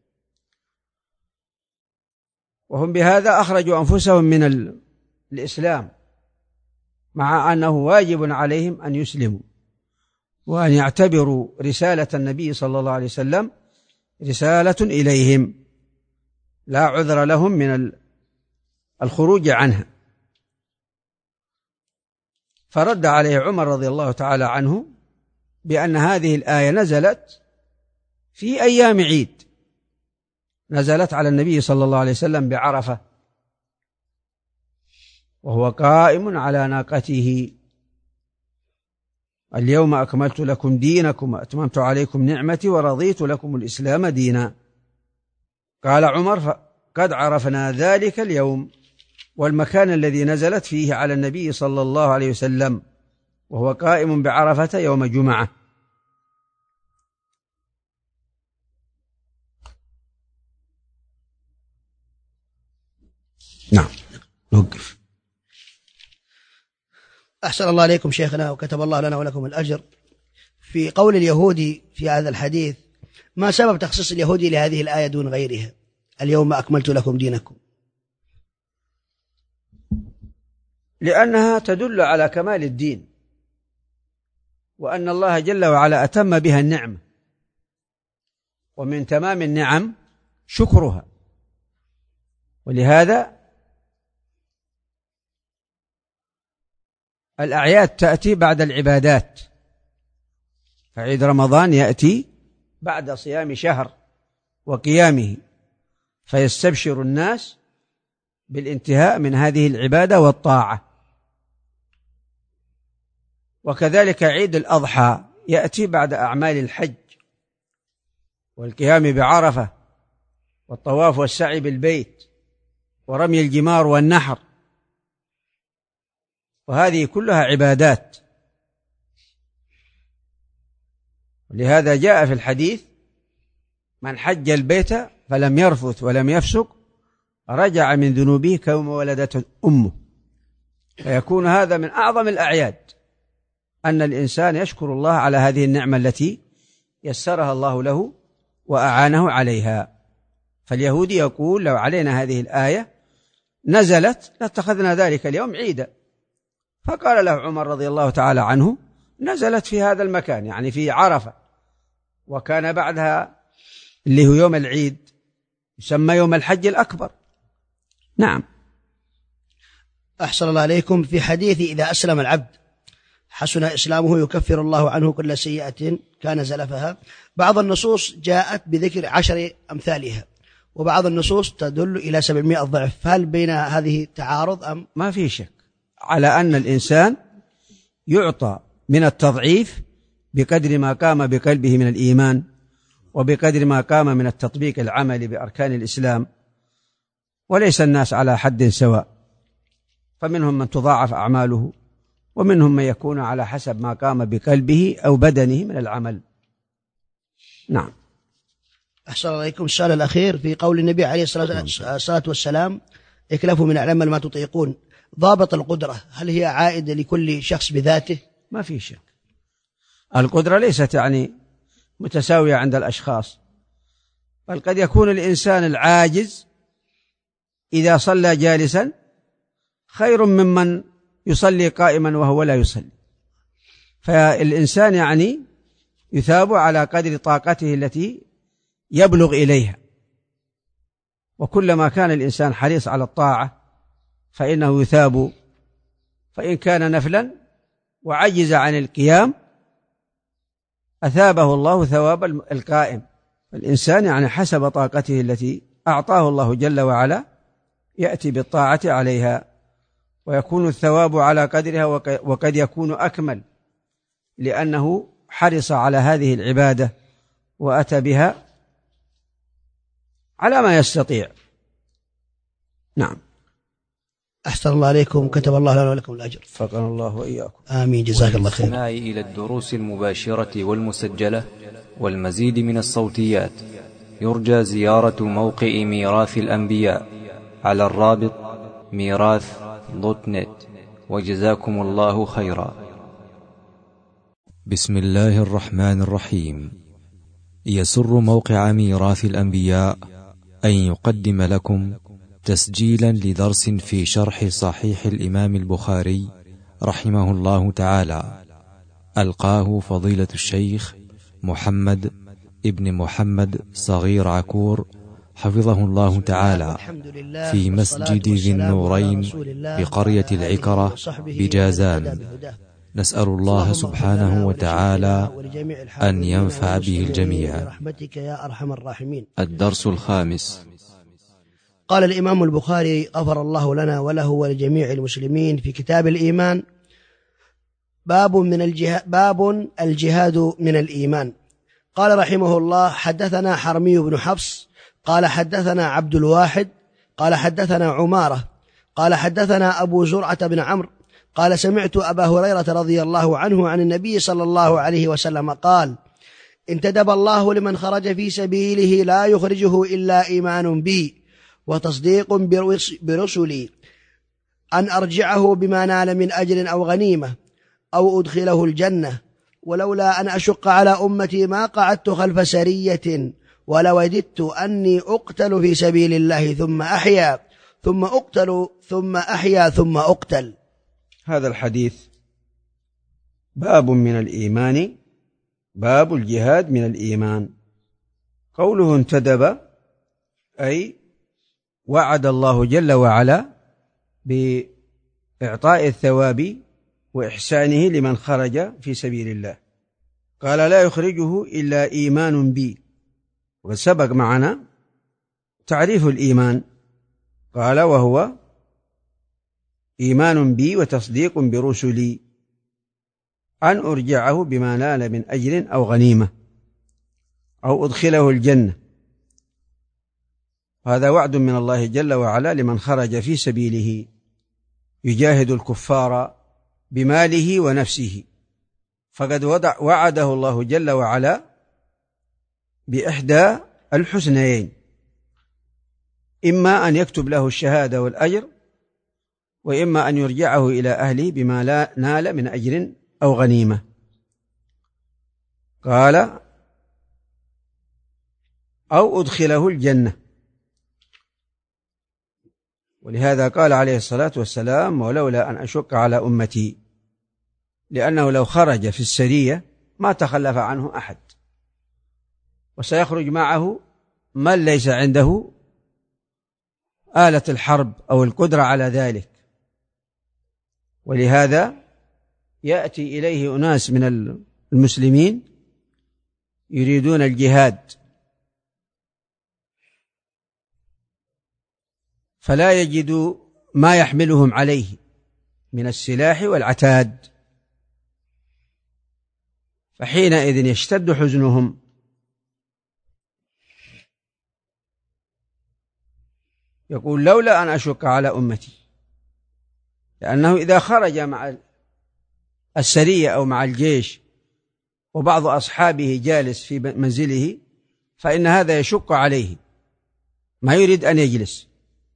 وهم بهذا أخرجوا أنفسهم من الإسلام، مع أنه واجب عليهم أن يسلموا وأن يعتبروا رسالة النبي صلى الله عليه وسلم رسالة إليهم لا عذر لهم من الخروج عنها. فرد عليه عمر رضي الله تعالى عنه بأن هذه الآية نزلت في أيام عيد، نزلت على النبي صلى الله عليه وسلم بعرفة وهو قائم على ناقته: اليوم أكملت لكم دينكم وأتممت عليكم نعمتي ورضيت لكم الإسلام دينا. قال عمر: قد عرفنا ذلك اليوم والمكان الذي نزلت فيه على النبي صلى الله عليه وسلم وهو قائم بعرفة يوم جمعة. نعم، نوقف. أحسن الله عليكم شيخنا وكتب الله لنا ولكم الأجر. في قول اليهودي في هذا الحديث، ما سبب تخصيص اليهودي لهذه الآية دون غيرها؟ اليوم أكملت لكم دينكم. لأنها تدل على كمال الدين، وأن الله جل وعلا أتم بها النعمة، ومن تمام النعم شكرها. ولهذا الأعياد تأتي بعد العبادات، فعيد رمضان يأتي بعد صيام شهر وقيامه، فيستبشر الناس بالانتهاء من هذه العبادة والطاعة. وكذلك عيد الأضحى يأتي بعد أعمال الحج والقيام بعرفة والطواف والسعي بالبيت ورمي الجمار والنحر، وهذه كلها عبادات. لهذا جاء في الحديث: من حج البيت فلم يرفث ولم يفسق رجع من ذنوبه كيوم ولدته أمه. فيكون هذا من أعظم الأعياد، أن الإنسان يشكر الله على هذه النعمة التي يسرها الله له وأعانه عليها. فاليهودي يقول: لو علينا هذه الآية نزلت لاتخذنا ذلك اليوم عيدا. فقال له عمر رضي الله تعالى عنه: نزلت في هذا المكان، يعني في عرفة، وكان بعدها اللي هو يوم العيد يسمى يوم الحج الأكبر. نعم. أحسن الله عليكم. في حديث إذا أسلم العبد حسن إسلامه يكفر الله عنه كل سيئة كان زلفها، بعض النصوص جاءت بذكر 10 أمثالها، وبعض النصوص تدل إلى 700 ضعف. هل بين هذه تعارض أم؟ ما في شك على أن الإنسان يعطى من التضعيف بقدر ما قام بقلبه من الإيمان، وبقدر ما قام من التطبيق العملي بأركان الإسلام، وليس الناس على حد سواء، فمنهم من تضاعف أعماله، ومنهم من يكون على حسب ما قام بقلبه أو بدنه من العمل. نعم. أحسن الله عليكم. السؤال الأخير في قول النبي عليه الصلاة والسلام: اكلفوا من العمل ما تطيقون. ضابط القدرة هل هي عائدة لكل شخص بذاته؟ ما في شك، القدرة ليست يعني متساوية عند الأشخاص، بل قد يكون الإنسان العاجز إذا صلى جالسا خير ممن يصلي قائما وهو لا يصلي. فالإنسان يعني يثاب على قدر طاقته التي يبلغ إليها، وكلما كان الإنسان حريص على الطاعة فإنه يثاب. فإن كان نفلا وعجز عن القيام أثابه الله ثواب القائم. الإنسان يعني حسب طاقته التي أعطاه الله جل وعلا يأتي بالطاعة عليها، ويكون الثواب على قدرها، وقد يكون أكمل لأنه حرص على هذه العبادة وأتى بها على ما يستطيع. نعم. أحسن الله عليكم، كتب الله لنا ولكم الأجر. فقنا الله وإياكم. آمين، جزاك الله خير. والاستماع إلى الدروس المباشرة والمسجلة والمزيد من الصوتيات يرجى زيارة موقع ميراث الأنبياء على الرابط ميراث.net. وجزاكم الله خيرا. بسم الله الرحمن الرحيم. يسر موقع ميراث الأنبياء أن يقدم لكم تسجيلا لدرس في شرح صحيح الإمام البخاري رحمه الله تعالى، ألقاه فضيلة الشيخ محمد ابن محمد صغير عكور حفظه الله تعالى في مسجد ذي النورين بقرية العكرة بجازان. نسأل الله سبحانه وتعالى أن ينفع به الجميع. برحمتك يا أرحم الراحمين. الدرس الخامس. قال الإمام البخاري غفر الله لنا وله ولجميع المسلمين في كتاب الإيمان: باب الجهاد من الإيمان. قال رحمه الله: حدثنا حرمي بن حفص قال حدثنا عبد الواحد قال حدثنا عمارة قال حدثنا أبو زرعة بن عمرو قال سمعت أبا هريرة رضي الله عنه عن النبي صلى الله عليه وسلم قال: انتدب الله لمن خرج في سبيله لا يخرجه إلا إيمان بي وتصديق برسلي، أن أرجعه بما نال من أجر أو غنيمة أو أدخله الجنة، ولولا أن أشق على أمتي ما قعدت خلف سرية، ولوددت أني أقتل في سبيل الله ثم أحيا ثم أقتل ثم أحيا ثم أقتل. هذا الحديث باب من الإيمان، باب الجهاد من الإيمان. قوله انتدب أي وعد الله جل وعلا بإعطاء الثواب وإحسانه لمن خرج في سبيل الله. قال: لا يخرجه إلا إيمان بي. وسبق معنا تعريف الإيمان، قال: وهو إيمان بي وتصديق برسلي، أن أرجعه بما نال من أجر أو غنيمة أو أدخله الجنة. هذا وعد من الله جل وعلا لمن خرج في سبيله يجاهد الكفار بماله ونفسه، فقد وعده الله جل وعلا بإحدى الحسنيين: إما أن يكتب له الشهادة والأجر، وإما أن يرجعه إلى أهله بما نال من أجر أو غنيمة. قال: أو أدخله الجنة. ولهذا قال عليه الصلاة والسلام: ولولا أن أشق على أمتي، لأنه لو خرج في السرية ما تخلف عنه أحد، وسيخرج معه من ليس عنده آلة الحرب أو القدرة على ذلك. ولهذا يأتي إليه أناس من المسلمين يريدون الجهاد، فلا يجدوا ما يحملهم عليه من السلاح والعتاد، فحينئذ يشتد حزنهم، يقول: لولا أن أشق على أمتي. لأنه إذا خرج مع السرية أو مع الجيش وبعض أصحابه جالس في منزله، فإن هذا يشق عليه، ما يريد أن يجلس.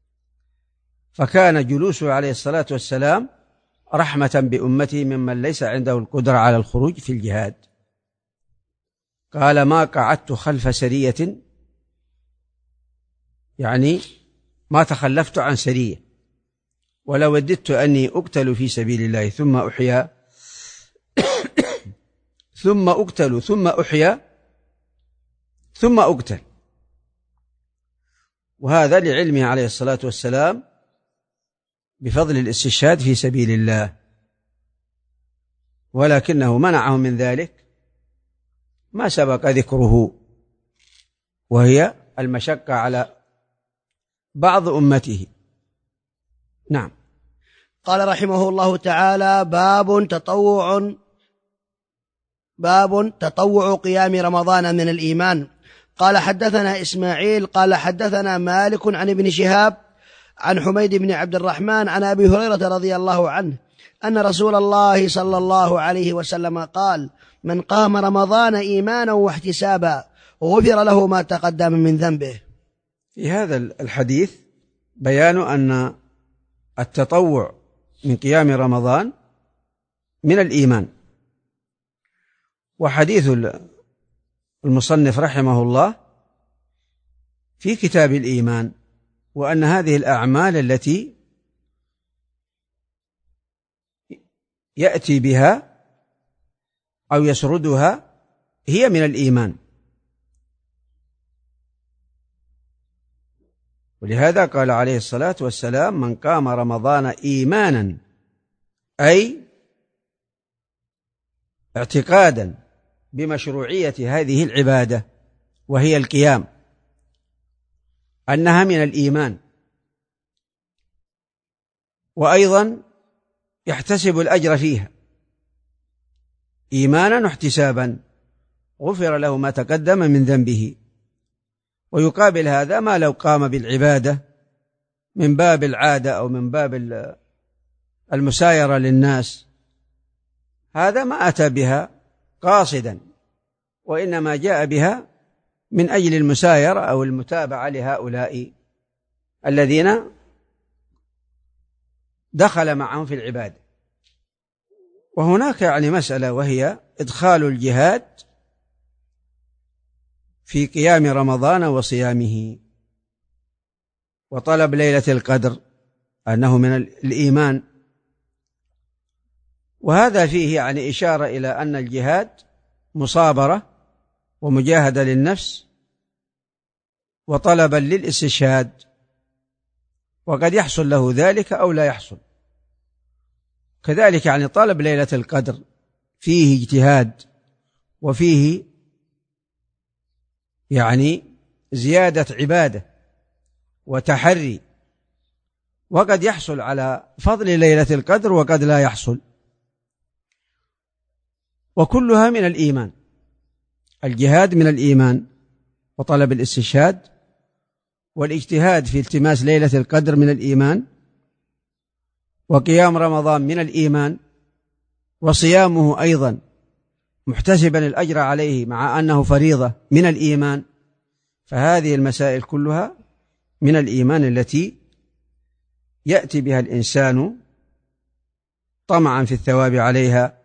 فكان جلوسه عليه الصلاة والسلام رحمة بأمته ممن ليس عنده القدرة على الخروج في الجهاد. قال: ما قعدت خلف سرية، يعني ما تخلفت عن سرية، ولو وددت أني أقتل في سبيل الله ثم أحيا ثم أقتل ثم أحيا ثم أقتل. وهذا لعلمه عليه الصلاة والسلام بفضل الاستشهاد في سبيل الله، ولكنه منعه من ذلك ما سبق ذكره، وهي المشقة على بعض أمته. نعم. قال رحمه الله تعالى: باب تطوع قيام رمضان من الإيمان. قال حدثنا إسماعيل قال حدثنا مالك عن ابن شهاب عن حميد بن عبد الرحمن عن أبي هريرة رضي الله عنه أن رسول الله صلى الله عليه وسلم قال: من قام رمضان إيمانا واحتسابا غفر له ما تقدم من ذنبه. في هذا الحديث بيان أن التطوع من قيام رمضان من الإيمان. وحديث المصنف رحمه الله في كتاب الإيمان، وأن هذه الأعمال التي يأتي بها أو يسردها هي من الإيمان. ولهذا قال عليه الصلاة والسلام: من قام رمضان إيمانا، أي اعتقادا بمشروعية هذه العبادة وهي القيام، أنها من الإيمان، وأيضا يحتسب الأجر فيها إيمانا واحتسابا غفر له ما تقدم من ذنبه. ويقابل هذا ما لو قام بالعبادة من باب العادة أو من باب المسايرة للناس، هذا ما أتى بها قاصدا، وإنما جاء بها من أجل المسايرة أو المتابعة لهؤلاء الذين دخل معهم في العبادة. وهناك مسألة، وهي إدخال الجهاد في قيام رمضان وصيامه، وطلب ليلة القدر أنه من الإيمان. وهذا فيه إشارة إلى أن الجهاد مصابرة ومجاهدة للنفس وطلبا للاستشهاد، وقد يحصل له ذلك أو لا يحصل. كذلك طلب ليلة القدر فيه اجتهاد، وفيه زيادة عبادة وتحري، وقد يحصل على فضل ليلة القدر وقد لا يحصل، وكلها من الإيمان. الجهاد من الإيمان، وطلب الاستشهاد والاجتهاد في التماس ليلة القدر من الإيمان، وقيام رمضان من الإيمان، وصيامه أيضا محتسبا الأجر عليه مع أنه فريضة من الإيمان. فهذه المسائل كلها من الإيمان التي يأتي بها الإنسان طمعا في الثواب عليها،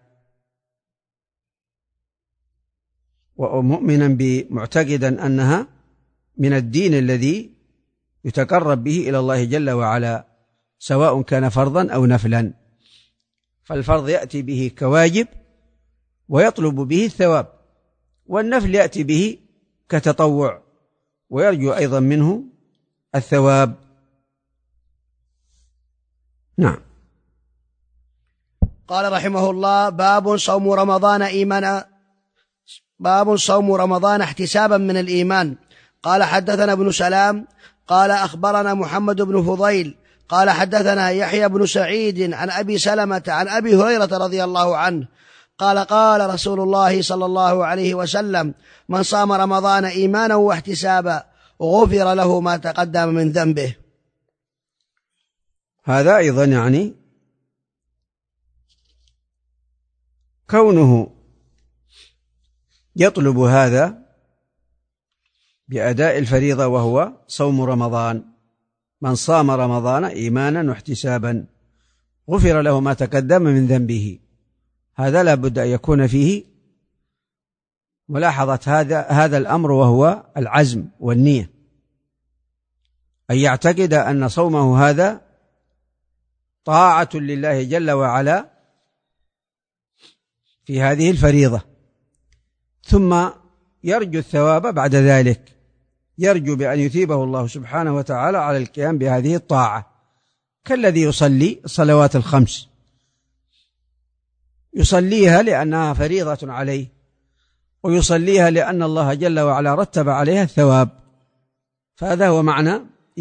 ومؤمنا بمعتقدا أنها من الدين الذي يتقرب به إلى الله جل وعلا، سواء كان فرضا أو نفلا. فالفرض يأتي به كواجب ويطلب به الثواب، والنفل يأتي به كتطوع ويرجو أيضا منه الثواب. نعم. قال رحمه الله: باب صوم رمضان احتسابا من الإيمان. قال حدثنا ابن سلام قال أخبرنا محمد بن فضيل قال حدثنا يحيى بن سعيد عن أبي سلمة عن أبي هريرة رضي الله عنه قال: قال رسول الله صلى الله عليه وسلم: من صام رمضان إيمانا واحتسابا غفر له ما تقدم من ذنبه. هذا أيضا كونه يطلب هذا بأداء الفريضة، وهو صوم رمضان. من صام رمضان إيمانا واحتسابا غفر له ما تقدم من ذنبه. هذا لا بد أن يكون فيه ملاحظة هذا الأمر، وهو العزم والنية، أن يعتقد أن صومه هذا طاعة لله جل وعلا في هذه الفريضة، ثم يرجو الثواب بعد ذلك، يرجو بأن يثيبه الله سبحانه وتعالى على القيام بهذه الطاعة، كالذي يصلي الصلوات الخمس، يصليها لأنها فريضة عليه، ويصليها لأن الله جل وعلا رتب عليها الثواب. فهذا هو معنى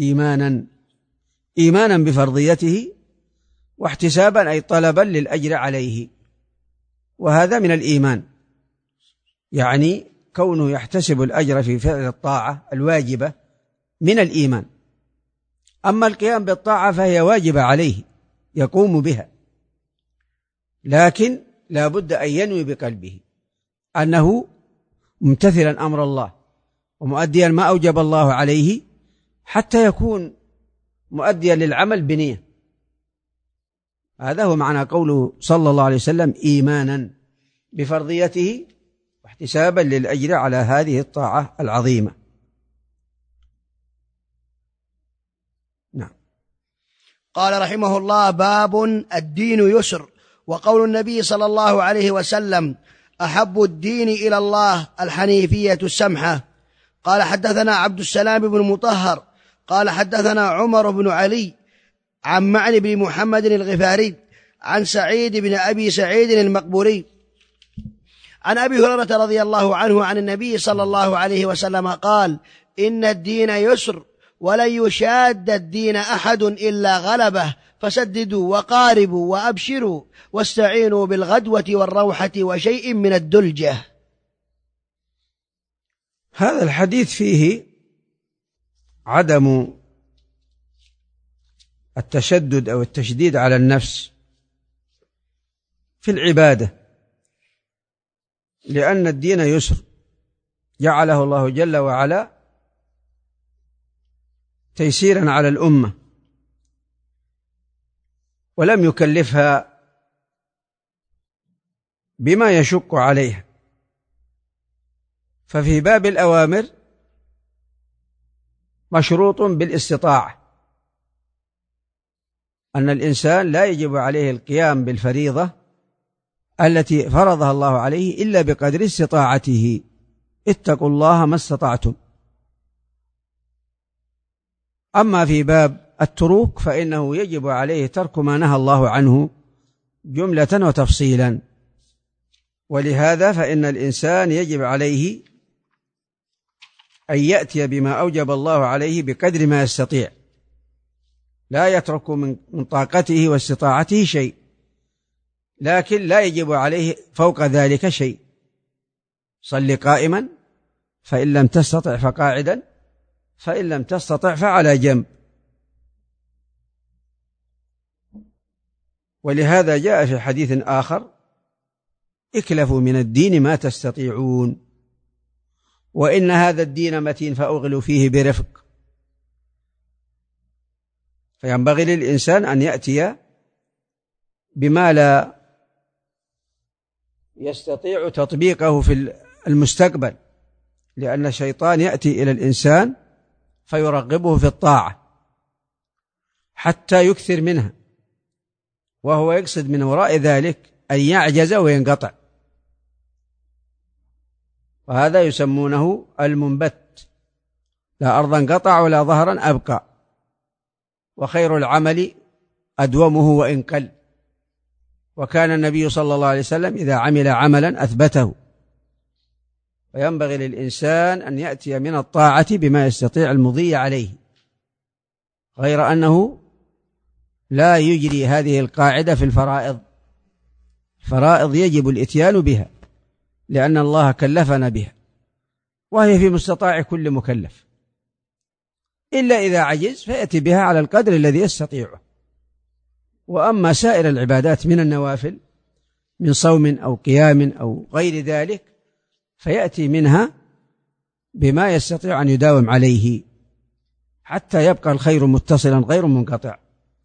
إيمانا بفرضيته، واحتسابا أي طلبا للأجر عليه، وهذا من الإيمان، يعني كونه يحتسب الأجر في فعل الطاعة الواجبة من الإيمان. أما القيام بالطاعة فهي واجبة عليه يقوم بها، لكن لا بد أن ينوي بقلبه أنه ممتثلا أمر الله ومؤديا ما أوجب الله عليه، حتى يكون مؤديا للعمل بنية. هذا هو معنى قوله صلى الله عليه وسلم إيمانا بفرضيته واحتسابا للأجر على هذه الطاعة العظيمة. نعم. قال رحمه الله: باب الدين يسر. وقول النبي صلى الله عليه وسلم: أحب الدين إلى الله الحنيفية السمحة. قال حدثنا عبد السلام بن مطهر قال حدثنا عمر بن علي عن معن بن محمد الغفاري عن سعيد بن أبي سعيد المقبوري عن أبي هريرة رضي الله عنه عن النبي صلى الله عليه وسلم قال: إن الدين يسر ولن يشاد الدين أحد إلا غلبه، فسددوا وقاربوا وأبشروا واستعينوا بالغدوة والروحة وشيء من الدلجة. هذا الحديث فيه عدم التشدد أو التشديد على النفس في العبادة، لأن الدين يسر جعله الله جل وعلا تيسيرا على الأمة، ولم يكلفها بما يشق عليها. ففي باب الأوامر مشروط بالاستطاعة، أن الإنسان لا يجب عليه القيام بالفريضة التي فرضها الله عليه إلا بقدر استطاعته. اتقوا الله ما استطعتم. أما في باب التروك فإنه يجب عليه ترك ما نهى الله عنه جملة وتفصيلا، ولهذا فإن الإنسان يجب عليه أن يأتي بما أوجب الله عليه بقدر ما يستطيع، لا يترك من طاقته واستطاعته شيء، لكن لا يجب عليه فوق ذلك شيء. صل قائما فإن لم تستطع فقاعدا فإن لم تستطع فعلى جنب. ولهذا جاء في حديث آخر: اكلفوا من الدين ما تستطيعون، وإن هذا الدين متين فأغلوا فيه برفق. فينبغي للإنسان أن يأتي بما لا يستطيع تطبيقه في المستقبل، لأن الشيطان يأتي إلى الإنسان فيرغبه في الطاعة حتى يكثر منها، وهو يقصد من وراء ذلك أن يعجز وينقطع، وهذا يسمونه المنبت: لا أرضا قطع ولا ظهرا أبقى، وخير العمل أدومه وإن قل. وكان النبي صلى الله عليه وسلم إذا عمل عملا أثبته. وينبغي للإنسان أن يأتي من الطاعة بما يستطيع المضي عليه، غير أنه لا يجري هذه القاعدة في الفرائض. الفرائض يجب الإتيان بها لأن الله كلفنا بها، وهي في مستطاع كل مكلف، إلا إذا عجز فيأتي بها على القدر الذي يستطيعه. وأما سائر العبادات من النوافل من صوم أو قيام أو غير ذلك فيأتي منها بما يستطيع أن يداوم عليه حتى يبقى الخير متصلا غير منقطع.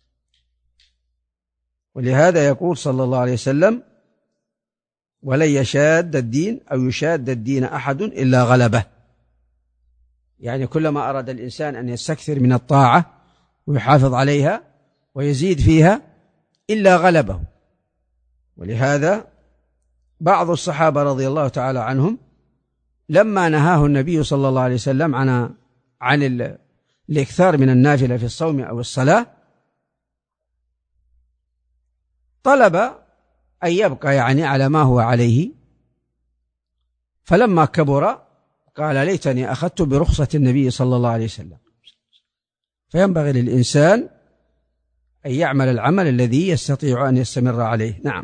ولهذا يقول صلى الله عليه وسلم: ولن يشاد الدين أو يشاد الدين أحد إلا غلبه. يعني كلما أراد الإنسان أن يستكثر من الطاعة ويحافظ عليها ويزيد فيها إلا غلبه. ولهذا بعض الصحابة رضي الله تعالى عنهم لما نهاه النبي صلى الله عليه وسلم عن الإكثار من النافلة في الصوم أو الصلاة طلب أن يبقى يعني على ما هو عليه، فلما كبر قال ليتني أخذت برخصة النبي صلى الله عليه وسلم. فينبغي للإنسان أن يعمل العمل الذي يستطيع أن يستمر عليه. نعم.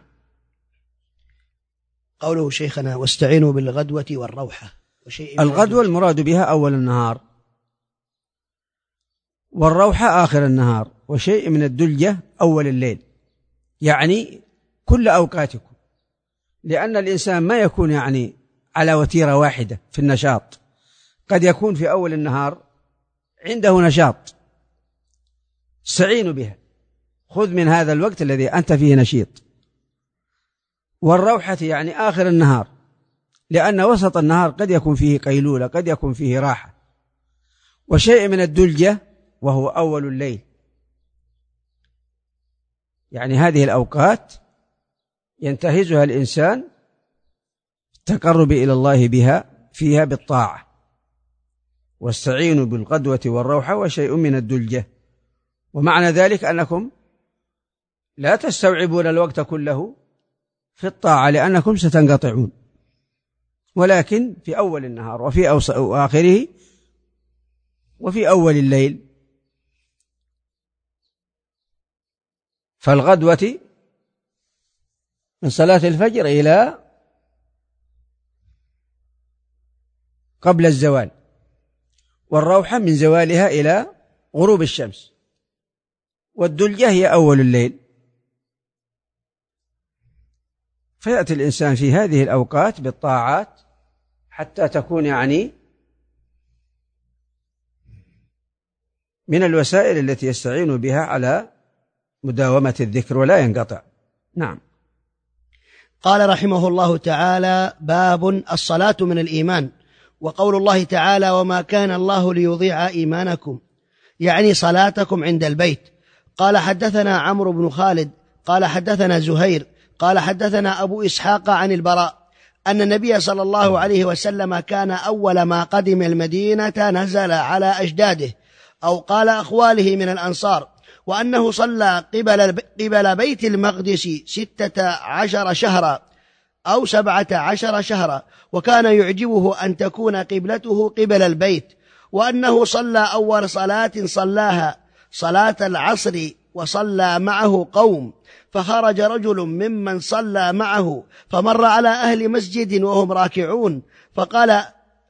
قوله شيخنا واستعينوا بالغدوة والروحة. الغدوة المراد بها أول النهار، والروحة آخر النهار، وشيء من الدلجة أول الليل، يعني كل أوقاتكم، لأن الإنسان ما يكون يعني على وتيرة واحدة في النشاط، قد يكون في أول النهار عنده نشاط، استعينوا بها، خذ من هذا الوقت الذي أنت فيه نشيط. والروحة يعني آخر النهار، لأن وسط النهار قد يكون فيه قيلولة، قد يكون فيه راحة. وشيء من الدلجة وهو أول الليل، يعني هذه الأوقات ينتهزها الإنسان التقرب إلى الله بها فيها بالطاعة. واستعينوا بالغدوة والروحة وشيء من الدلجة. ومعنى ذلك أنكم لا تستوعبون الوقت كله في الطاعة لأنكم ستنقطعون، ولكن في أول النهار وفي آخره وفي أول الليل. فالغدوة من صلاة الفجر إلى قبل الزوال، والروحة من زوالها إلى غروب الشمس، والدلجة هي أول الليل. فيأتي الإنسان في هذه الأوقات بالطاعات حتى تكون يعني من الوسائل التي يستعين بها على مداومة الذكر ولا ينقطع. نعم. قال رحمه الله تعالى: باب الصلاة من الإيمان. وقول الله تعالى: وما كان الله ليضيع إيمانكم، يعني صلاتكم عند البيت. قال حدثنا عمرو بن خالد قال حدثنا زهير قال حدثنا أبو إسحاق عن البراء أن النبي صلى الله عليه وسلم كان أول ما قدم المدينة نزل على أجداده أو قال أخواله من الأنصار، وأنه صلى قبل بيت المقدس 16 شهرا أو 17 شهرا، وكان يعجبه أن تكون قبلته قبل البيت، وأنه صلى أول صلاة صلاها صلاة العصر وصلى معه قوم، فخرج رجل ممن صلى معه فمر على أهل مسجد وهم راكعون فقال: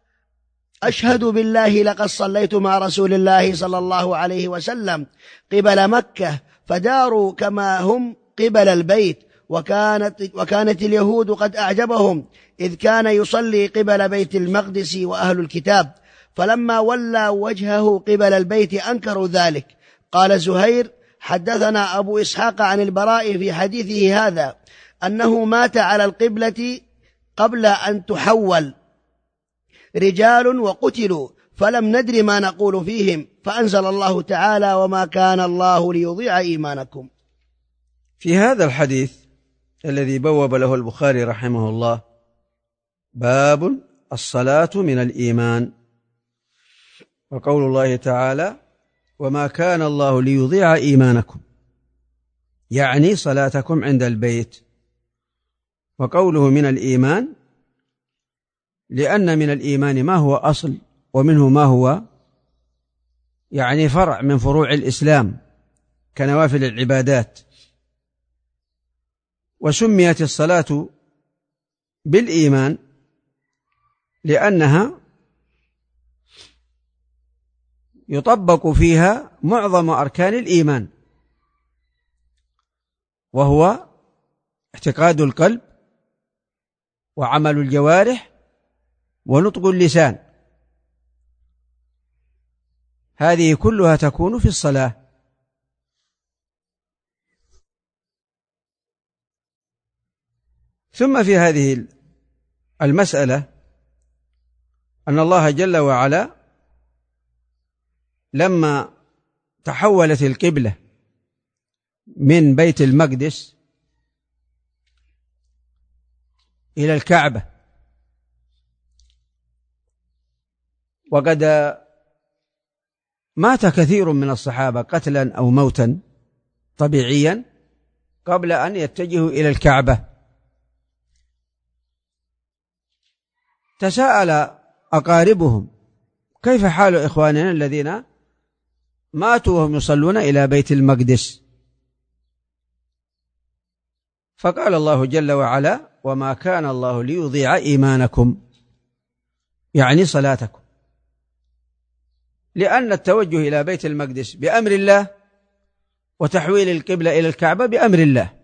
أشهد بالله لقد صليت مع رسول الله صلى الله عليه وسلم قبل مكة فداروا كما هم قبل البيت، وكانت اليهود قد أعجبهم إذ كان يصلي قبل بيت المقدس وأهل الكتاب، فلما ولى وجهه قبل البيت أنكروا ذلك. قال زهير: حدثنا أبو إسحاق عن البراء في حديثه هذا أنه مات على القبلة قبل أن تحول رجال وقتلوا، فلم ندر ما نقول فيهم، فأنزل الله تعالى: وما كان الله ليضيع إيمانكم. في هذا الحديث الذي بوب له البخاري رحمه الله باب الصلاة من الإيمان، وقول الله تعالى: وما كان الله ليضيع إيمانكم، يعني صلاتكم عند البيت. وقوله من الإيمان لأن من الإيمان ما هو أصل ومنه ما هو يعني فرع من فروع الإسلام كنوافل العبادات. وسميت الصلاة بالإيمان لأنها يطبق فيها معظم أركان الإيمان، وهو اعتقاد القلب وعمل الجوارح ونطق اللسان، هذه كلها تكون في الصلاة. ثم في هذه المسألة أن الله جل وعلا لما تحولت القبلة من بيت المقدس إلى الكعبة، وقد مات كثير من الصحابة قتلا أو موتا طبيعيا قبل أن يتجهوا إلى الكعبة. تساءل أقاربهم: كيف حال إخواننا الذين ماتوا وهم يصلون إلى بيت المقدس؟ فقال الله جل وعلا: وما كان الله ليضيع إيمانكم، يعني صلاتكم، لأن التوجه إلى بيت المقدس بأمر الله، وتحويل القبلة إلى الكعبة بأمر الله.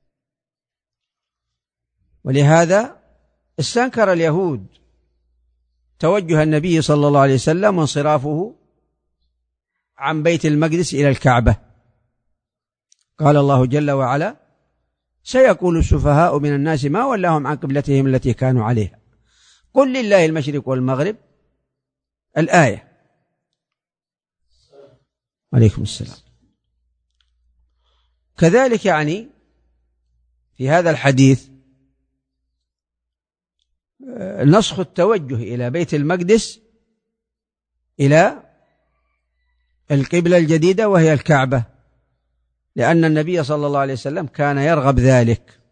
ولهذا استنكر اليهود توجه النبي صلى الله عليه وسلم وانصرافه عن بيت المقدس إلى الكعبة. قال الله جل وعلا: سيقول السفهاء من الناس ما ولاهم عن قبلتهم التي كانوا عليها قل لله المشرق والمغرب. الآية. عليكم السلام. كذلك يعني في هذا الحديث نسخ التوجه إلى بيت المقدس إلى القبلة الجديدة وهي الكعبة، لأن النبي صلى الله عليه وسلم كان يرغب ذلك،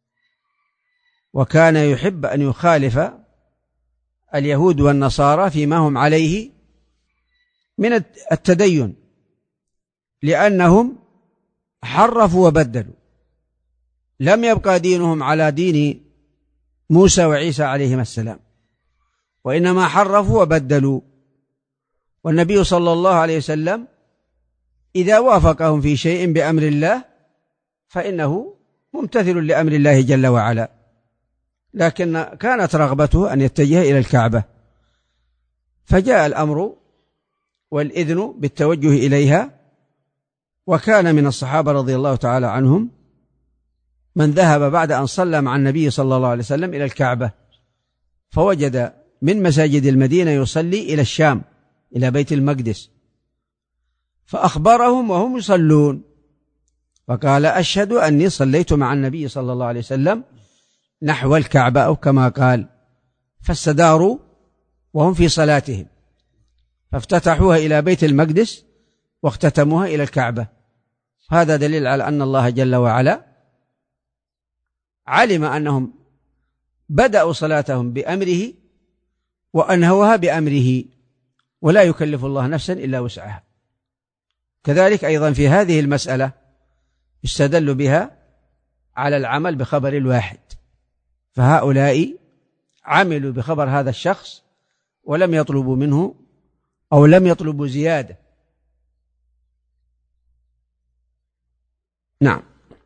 وكان يحب أن يخالف اليهود والنصارى فيما هم عليه من التدين، لأنهم حرفوا وبدلوا، لم يبقى دينهم على دين موسى وعيسى عليهما السلام، وإنما حرفوا وبدلوا. والنبي صلى الله عليه وسلم إذا وافقهم في شيء بأمر الله فإنه ممتثل لأمر الله جل وعلا، لكن كانت رغبته أن يتجه إلى الكعبة، فجاء الأمر والإذن بالتوجه إليها. وكان من الصحابة رضي الله تعالى عنهم من ذهب بعد أن صلى مع النبي صلى الله عليه وسلم إلى الكعبة، فوجد من مساجد المدينة يصلي إلى الشام إلى بيت المقدس، فأخبرهم وهم يصلون، فقال: أشهد أني صليت مع النبي صلى الله عليه وسلم نحو الكعبة، أو كما قال. فاستداروا وهم في صلاتهم، فافتتحوها إلى بيت المقدس واختتموها إلى الكعبة. هذا دليل على أن الله جل وعلا علم أنهم بدأوا صلاتهم بأمره وأنهوها بأمره، ولا يكلف الله نفسا إلا وسعها. كذلك أيضا في هذه المسألة استدلوا بها على العمل بخبر الواحد، فهؤلاء عملوا بخبر هذا الشخص ولم يطلبوا منه أو لم يطلبوا زيادة. نعم.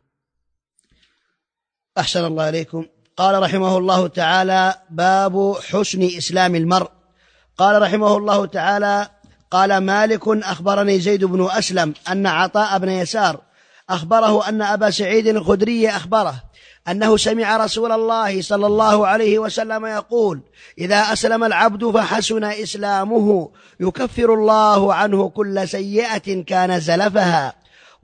أحسن الله إليكم. قال رحمه الله تعالى: باب حسن إسلام المرء. قال رحمه الله تعالى: قال مالك: أخبرني زيد بن أسلم أن عطاء بن يسار أخبره أن أبا سعيد الخدري أخبره أنه سمع رسول الله صلى الله عليه وسلم يقول: إذا أسلم العبد فحسن إسلامه يكفر الله عنه كل سيئة كان زلفها،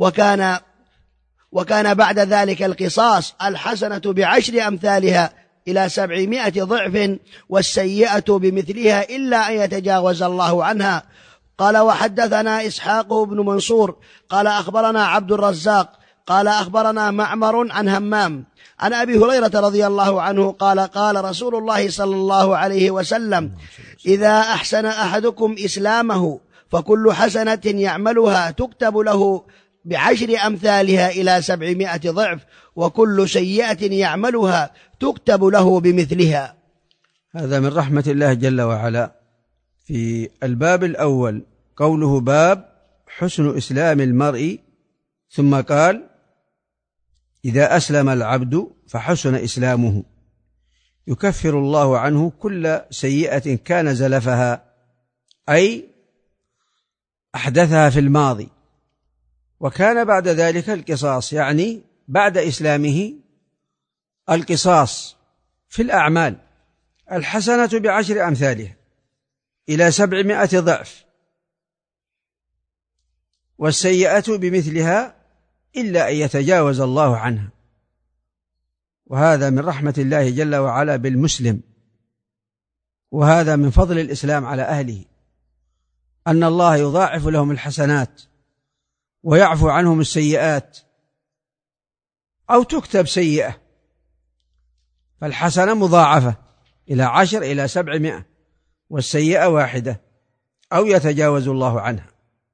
وكان بعد ذلك القصاص الحسنة بعشر أمثالها إلى 700 ضعف، والسيئة بمثلها إلا أن يتجاوز الله عنها. قال: وحدثنا إسحاق بن منصور قال أخبرنا عبد الرزاق قال أخبرنا معمر عن همام عن أبي هريرة رضي الله عنه قال: قال رسول الله صلى الله عليه وسلم: إذا أحسن أحدكم إسلامه فكل حسنة يعملها تكتب له بعشر أمثالها إلى 700 ضعف، وكل سيئة يعملها تكتب له بمثلها. هذا من رحمة الله جل وعلا. في الباب الأول قوله: باب حسن إسلام المرء، ثم قال: إذا أسلم العبد فحسن إسلامه يكفر الله عنه كل سيئة كان زلفها، أي أحدثها في الماضي، وكان بعد ذلك القصاص، يعني بعد إسلامه القصاص في الأعمال، الحسنة بعشر أمثالها إلى 700 ضعف، والسيئة بمثلها إلا أن يتجاوز الله عنها. وهذا من رحمة الله جل وعلا بالمسلم، وهذا من فضل الإسلام على أهله، أن الله يضاعف لهم الحسنات ويعفو عنهم السيئات، أو تكتب سيئة فالحسنة مضاعفة إلى 10 إلى 700، والسيئة 1 أو يتجاوز الله عنها.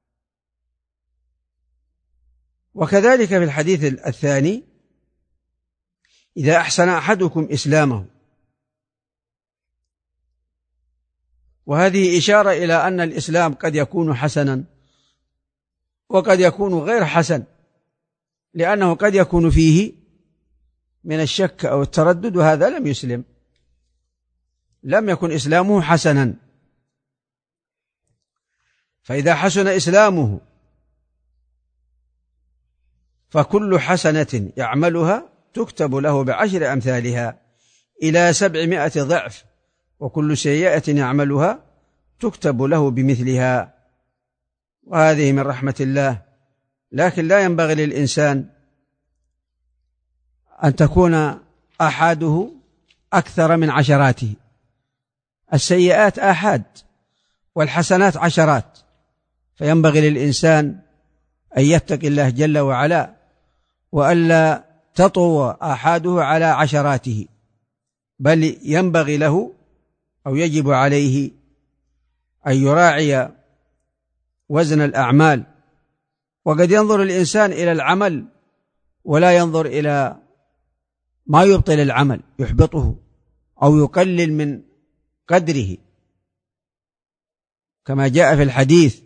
وكذلك في الحديث الثاني: إذا أحسن أحدكم إسلامه. وهذه إشارة إلى أن الإسلام قد يكون حسنا وقد يكون غير حسن، لأنه قد يكون فيه من الشك أو التردد، وهذا لم يسلم، لم يكن إسلامه حسنا. فإذا حسن إسلامه فكل حسنة يعملها تكتب له ب10 أمثالها إلى 700 ضعف، وكل سيئة يعملها تكتب له بمثلها. وهذه من رحمة الله. لكن لا ينبغي للإنسان أن تكون آحاده أكثر من عشراته. السيئات آحاد والحسنات عشرات، فينبغي للإنسان أن يتقي الله جل وعلا، وألا تطوى آحاده على عشراته، بل ينبغي له أو يجب عليه أن يراعي وزن الأعمال. وقد ينظر الإنسان إلى العمل ولا ينظر إلى ما يبطل العمل يحبطه أو يقلل من قدره، كما جاء في الحديث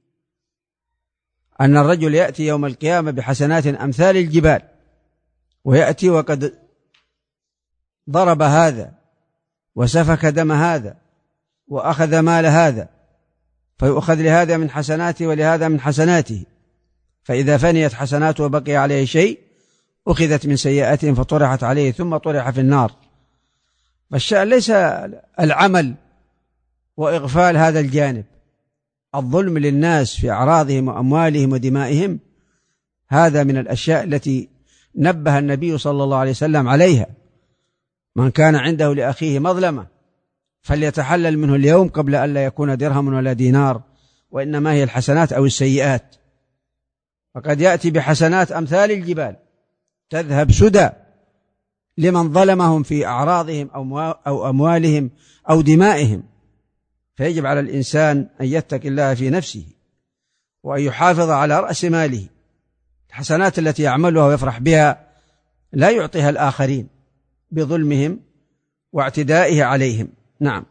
أن الرجل يأتي يوم القيامة بحسنات أمثال الجبال، ويأتي وقد ضرب هذا وسفك دم هذا وأخذ مال هذا، فيؤخذ لهذا من حسناته ولهذا من حسناته، فإذا فنيت حسناته وبقي عليه شيء أخذت من سيئاتهم فطرحت عليه ثم طرح في النار. فالشأن ليس العمل وإغفال هذا الجانب، الظلم للناس في أعراضهم وأموالهم ودمائهم، هذا من الأشياء التي نبه النبي صلى الله عليه وسلم عليها: من كان عنده لأخيه مظلمة فليتحلل منه اليوم قبل أن لا يكون درهم ولا دينار، وإنما هي الحسنات أو السيئات. فقد يأتي بحسنات أمثال الجبال تذهب سدى لمن ظلمهم في أعراضهم أو أموالهم أو دمائهم. فيجب على الإنسان أن يتقي الله في نفسه وأن يحافظ على رأس ماله. الحسنات التي يعملها ويفرح بها لا يعطيها الآخرين بظلمهم واعتدائه عليهم. نعم.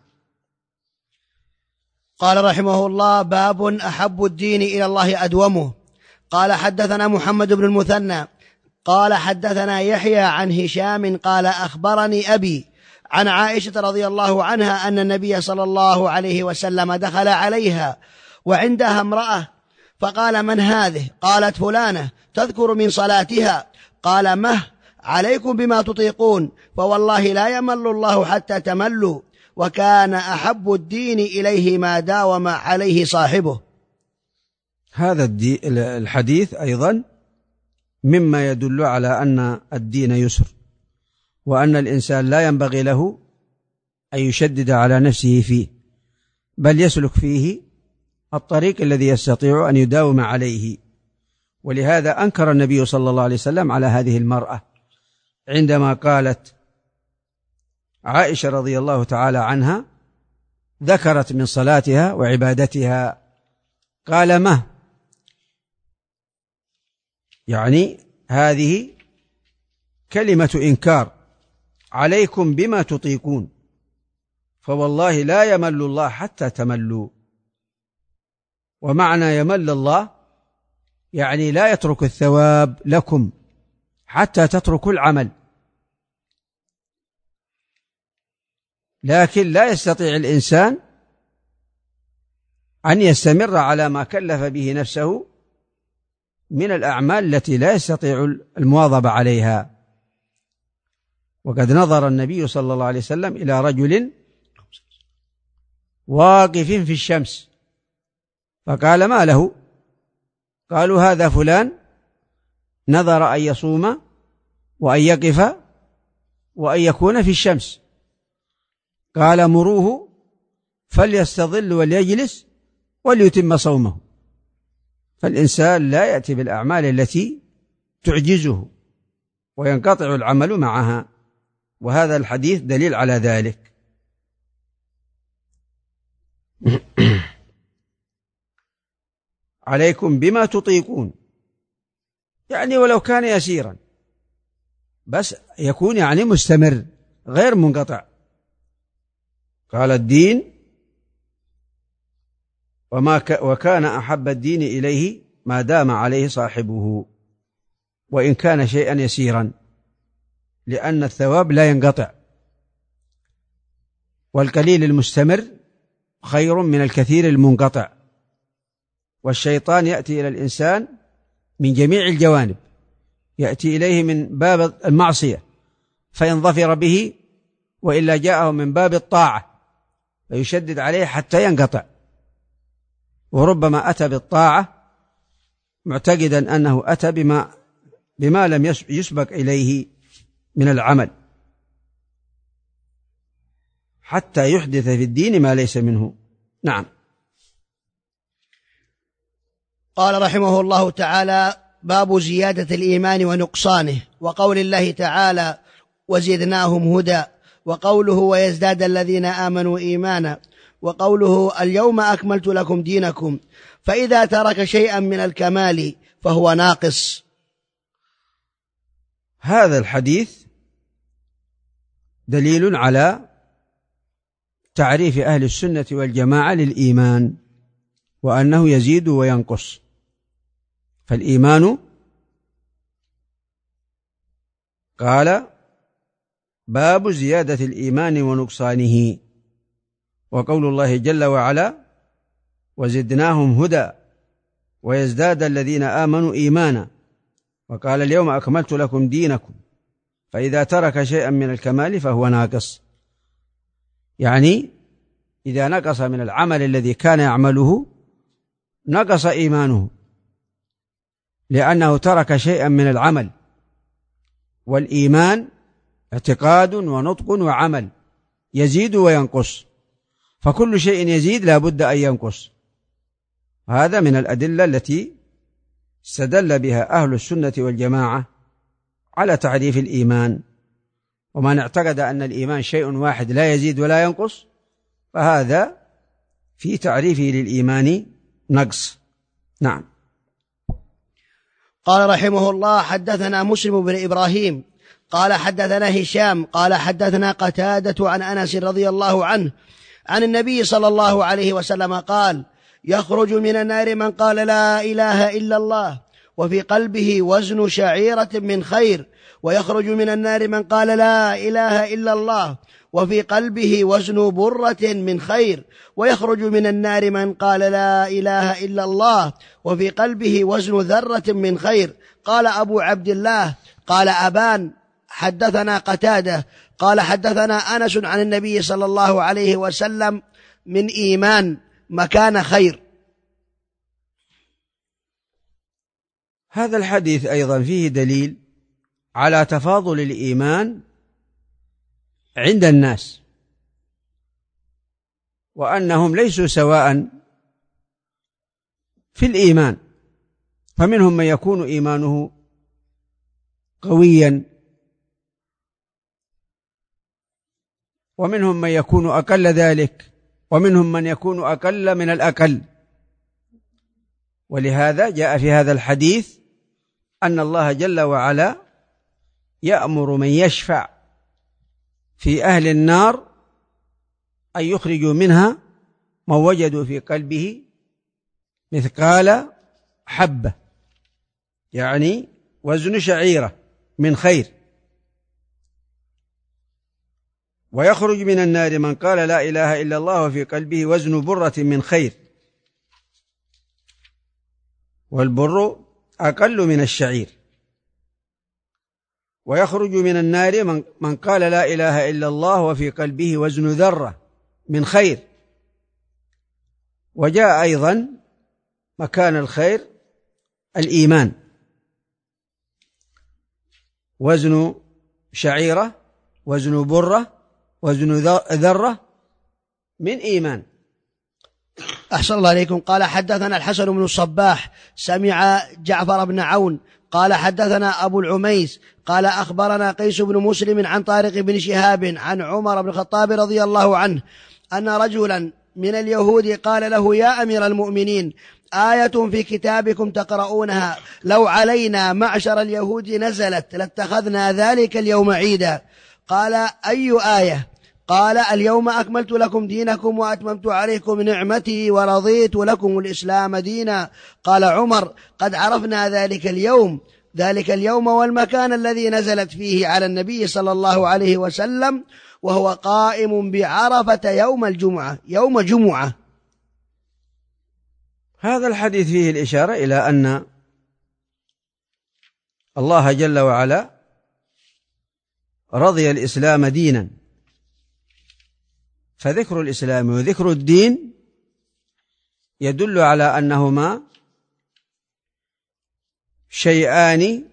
قال رحمه الله: باب أحب الدين إلى الله أدومه. قال حدثنا محمد بن المثنى قال حدثنا يحيى عن هشام قال أخبرني أبي عن عائشة رضي الله عنها أن النبي صلى الله عليه وسلم دخل عليها وعندها امرأة، فقال: من هذه؟ قالت: فلانة تذكر من صلاتها. قال: مه عليكم بما تطيقون، فوالله لا يمل الله حتى تملوا، وكان أحب الدين إليه ما داوم عليه صاحبه. هذا الحديث أيضا مما يدل على أن الدين يسر، وأن الإنسان لا ينبغي له أن يشدد على نفسه فيه، بل يسلك فيه الطريق الذي يستطيع أن يداوم عليه. ولهذا أنكر النبي صلى الله عليه وسلم على هذه المرأة عندما قالت عائشة رضي الله تعالى عنها، ذكرت من صلاتها وعبادتها، قال: ما يعني هذه كلمة إنكار، عليكم بما تطيقون، فوالله لا يمل الله حتى تملوا. ومعنى يمل الله يعني لا يترك الثواب لكم حتى تتركوا العمل. لكن لا يستطيع الإنسان أن يستمر على ما كلف به نفسه من الأعمال التي لا يستطيع المواظبة عليها. وقد نظر النبي صلى الله عليه وسلم إلى رجل واقف في الشمس فقال: ما له؟ قالوا: هذا فلان نذر أن يصوم وأن يقف وأن يكون في الشمس، قال مروه فليستظل وليجلس وليتم صومه. فالإنسان لا يأتي بالأعمال التي تعجزه وينقطع العمل معها، وهذا الحديث دليل على ذلك. عليكم بما تطيقون، يعني ولو كان يسيرا، بس يكون يعني مستمر غير منقطع. قال الدين وكان أحب الدين إليه ما دام عليه صاحبه وإن كان شيئا يسيرا، لأن الثواب لا ينقطع، والقليل المستمر خير من الكثير المنقطع. والشيطان يأتي إلى الإنسان من جميع الجوانب، يأتي إليه من باب المعصية فإن ظفر به، وإلا جاءه من باب الطاعة فيشدد عليه حتى ينقطع. وربما أتى بالطاعة معتقدا أنه أتى بما لم يسبق إليه من العمل، حتى يحدث في الدين ما ليس منه. نعم. قال رحمه الله تعالى: باب زيادة الإيمان ونقصانه، وقول الله تعالى: وزدناهم هدى، وقوله: ويزداد الذين آمنوا إيمانا، وقوله: اليوم أكملت لكم دينكم. فإذا ترك شيئا من الكمال فهو ناقص. هذا الحديث دليل على تعريف أهل السنة والجماعة للإيمان، وأنه يزيد وينقص. فالإيمان قال: باب زيادة الإيمان ونقصانه. وقول الله جل وعلا: وزدناهم هدى ويزداد الذين آمنوا إيمانا، وقال: اليوم أكملت لكم دينكم. فإذا ترك شيئا من الكمال فهو ناقص، يعني إذا نقص من العمل الذي كان يعمله نقص إيمانه، لأنه ترك شيئا من العمل. والإيمان اعتقاد ونطق وعمل، يزيد وينقص، فكل شيء يزيد لا بد أن ينقص. هذا من الأدلة التي استدل بها أهل السنة والجماعة على تعريف الإيمان. ومن اعتقد أن الإيمان شيء واحد لا يزيد ولا ينقص فهذا في تعريفه للإيمان نقص. نعم. قال رحمه الله: حدثنا مسلم بن إبراهيم قال حدثنا هشام قال حدثنا قتادة عن أنس رضي الله عنه عن النبي صلى الله عليه وسلم قال: يخرج من النار من قال لا إله إلا الله وفي قلبه وزن شعيرة من خير، ويخرج من النار من قال لا إله إلا الله وفي قلبه وزن برة من خير، ويخرج من النار من قال لا إله إلا الله وفي قلبه وزن ذرة من خير. قال أبو عبد الله: قال أبان حدثنا قتادة قال حدثنا أنس عن النبي صلى الله عليه وسلم من إيمان مكان خير. هذا الحديث أيضا فيه دليل على تفاضل الإيمان عند الناس، وأنهم ليسوا سواء في الإيمان، فمنهم من يكون إيمانه قويا، ومنهم من يكون أقل ذلك، ومنهم من يكون أقل من الأقل. ولهذا جاء في هذا الحديث أن الله جل وعلا يأمر من يشفع في أهل النار أن يخرجوا منها من وجدوا في قلبه مثقال حبة، يعني وزن شعيرة من خير. ويخرج من النار من قال لا إله إلا الله وفي قلبه وزن برة من خير، والبر أقل من الشعير. ويخرج من النار من قال لا إله إلا الله وفي قلبه وزن ذرة من خير. وجاء أيضا مكان الخير الإيمان، وزن شعيرة، وزن برة، وزن ذرة من إيمان. أحسن الله عليكم. قال حدثنا الحسن بن الصباح سمع جعفر بن عون قال حدثنا أبو العميس قال أخبرنا قيس بن مسلم عن طارق بن شهاب عن عمر بن الخطاب رضي الله عنه أن رجلا من اليهود قال له: يا أمير المؤمنين، آية في كتابكم تقرؤونها لو علينا معشر اليهود نزلت لاتخذنا ذلك اليوم عيدا. قال: أي آية؟ قال: اليوم أكملت لكم دينكم وأتممت عليكم نعمتي ورضيت لكم الإسلام دينا. قال عمر: قد عرفنا ذلك اليوم والمكان الذي نزلت فيه على النبي صلى الله عليه وسلم، وهو قائم بعرفة يوم جمعة. هذا الحديث فيه الإشارة إلى أن الله جل وعلا رضي الإسلام دينا، فذكر الإسلام وذكر الدين يدل على أنهما شيئان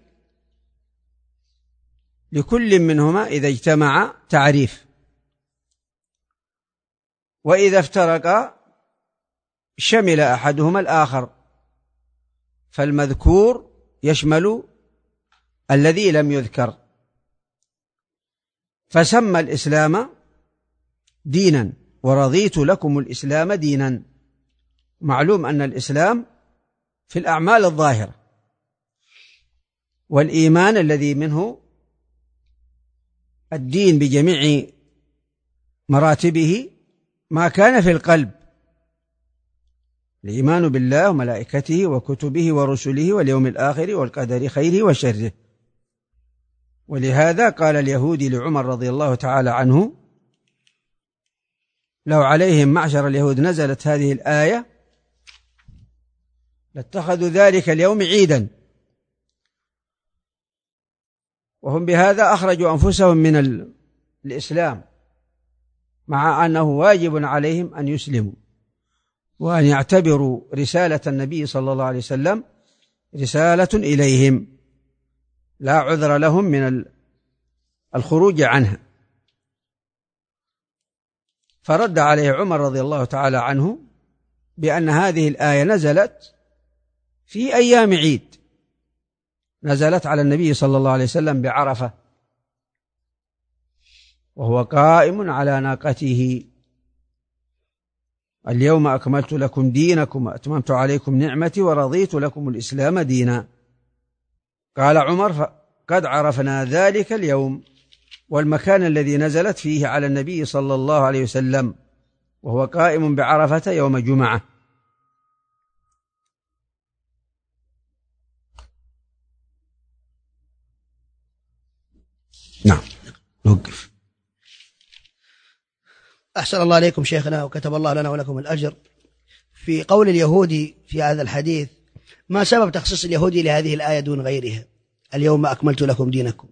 لكل منهما إذا اجتمع تعريف، وإذا افترقا شمل أحدهما الآخر، فالمذكور يشمل الذي لم يذكر، فسمى الإسلام دينا ورضيت لكم الإسلام دينا. معلوم أن الإسلام في الأعمال الظاهرة، والإيمان الذي منه الدين بجميع مراتبه ما كان في القلب، الإيمان بالله وملائكته وكتبه ورسله واليوم الآخر والقدر خيره وشره. ولهذا قال اليهودي لعمر رضي الله تعالى عنه: لو عليهم معشر اليهود نزلت هذه الآية لاتخذوا ذلك اليوم عيدا، وهم بهذا أخرجوا أنفسهم من الإسلام، مع أنه واجب عليهم أن يسلموا وأن يعتبروا رسالة النبي صلى الله عليه وسلم رسالة إليهم لا عذر لهم من الخروج عنها. فرد عليه عمر رضي الله تعالى عنه بأن هذه الآية نزلت في أيام عيد، نزلت على النبي صلى الله عليه وسلم بعرفة وهو قائم على ناقته: اليوم أكملت لكم دينكم وأتممت عليكم نعمتي ورضيت لكم الإسلام دينا. قال عمر: قد عرفنا ذلك اليوم والمكان الذي نزلت فيه على النبي صلى الله عليه وسلم، وهو قائم بعرفة يوم جمعة. نعم، نوقف. أحسن الله عليكم شيخنا وكتب الله لنا ولكم الأجر. في قول اليهودي في هذا الحديث، ما سبب تخصيص اليهودي لهذه الآية دون غيرها؟ اليوم أكملت لكم دينكم.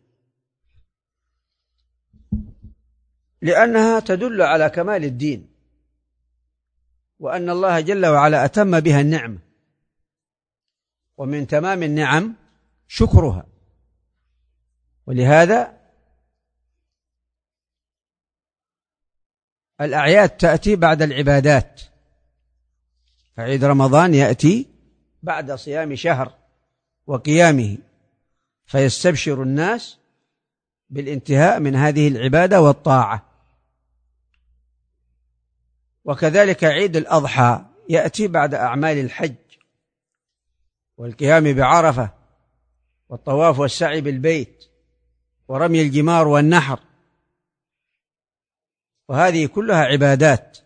لأنها تدل على كمال الدين، وأن الله جل وعلا أتم بها النعمة، ومن تمام النعم شكرها. ولهذا الأعياد تأتي بعد العبادات، فعيد رمضان يأتي بعد صيام شهر وقيامه، فيستبشر الناس بالانتهاء من هذه العبادة والطاعة. وكذلك عيد الأضحى يأتي بعد أعمال الحج والقيام بعرفة والطواف والسعي بالبيت ورمي الجمار والنحر، وهذه كلها عبادات.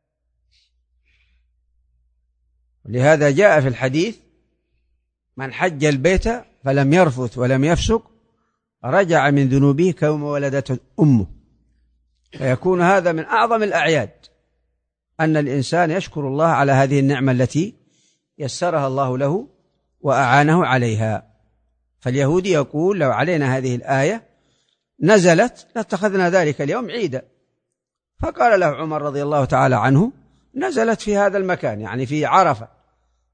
لهذا جاء في الحديث: من حج البيت فلم يرفث ولم يفسق رجع من ذنوبه كيوم ولدته أمه. فيكون هذا من أعظم الأعياد، أن الإنسان يشكر الله على هذه النعمة التي يسرها الله له وأعانه عليها. فاليهودي يقول: لو علينا هذه الآية نزلت لاتخذنا ذلك اليوم عيدا. فقال له عمر رضي الله تعالى عنه: نزلت في هذا المكان، يعني في عرفة،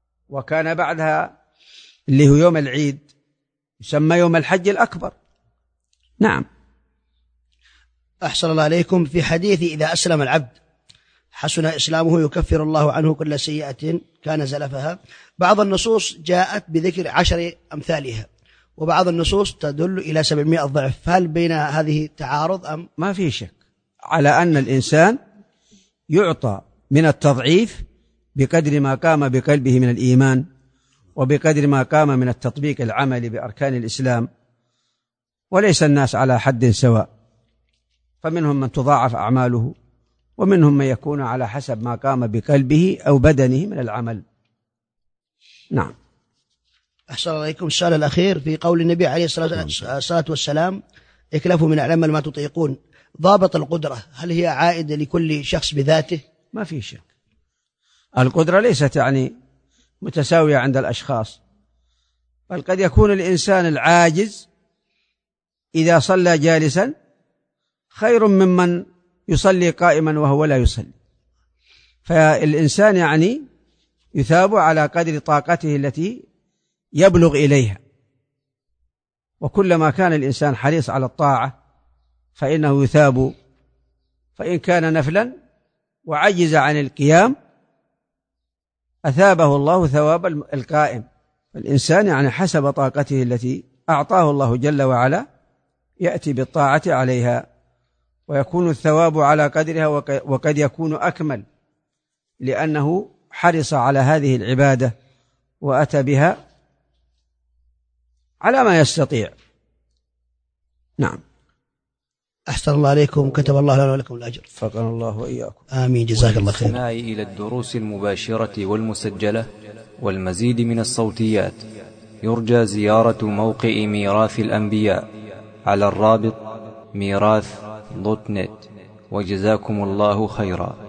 وكان بعدها اللي هو يوم العيد يسمى يوم الحج الأكبر، نعم. أحسن الله عليكم. في حديث إذا أسلم العبد حسن إسلامه يكفر الله عنه كل سيئة كان زلفها، بعض النصوص جاءت بذكر 10 أمثالها، وبعض النصوص تدل إلى 700 ضعف، هل بين هذه تعارض أم؟ ما في شك على أن الإنسان يعطى من التضعيف بقدر ما قام بقلبه من الإيمان، وبقدر ما قام من التطبيق العملي بأركان الإسلام، وليس الناس على حد سواء، فمنهم من تضاعف أعماله، ومنهم من يكون على حسب ما قام بقلبه أو بدنه من العمل. نعم. أحسن الله عليكم. السؤال الأخير في قول النبي عليه الصلاة والسلام اكلفوا من العمل ما تطيقون، ضابط القدرة هل هي عائدة لكل شخص بذاته؟ ما في شك، القدرة ليست يعني متساوية عند الأشخاص، بل قد يكون الإنسان العاجز إذا صلى جالسا خير ممن يصلي قائما وهو لا يصلي، فالإنسان يعني يثاب على قدر طاقته التي يبلغ إليها، وكلما كان الإنسان حريص على الطاعة فإنه يثاب، فإن كان نفلا وعجز عن القيام أثابه الله ثواب القائم. الإنسان يعني حسب طاقته التي أعطاه الله جل وعلا يأتي بالطاعة عليها، ويكون الثواب على قدرها، وقد يكون أكمل لأنه حرص على هذه العبادة وأتى بها على ما يستطيع. نعم. أحسن الله عليكم، كتب الله لنا ولكم الأجر. فقنا الله وإياكم. آمين، جزاك الله خير. والاستماع إلى الدروس المباشرة والمسجلة والمزيد من الصوتيات يرجى زيارة موقع ميراث الأنبياء على الرابط ميراث.net. وجزاكم الله خيرا.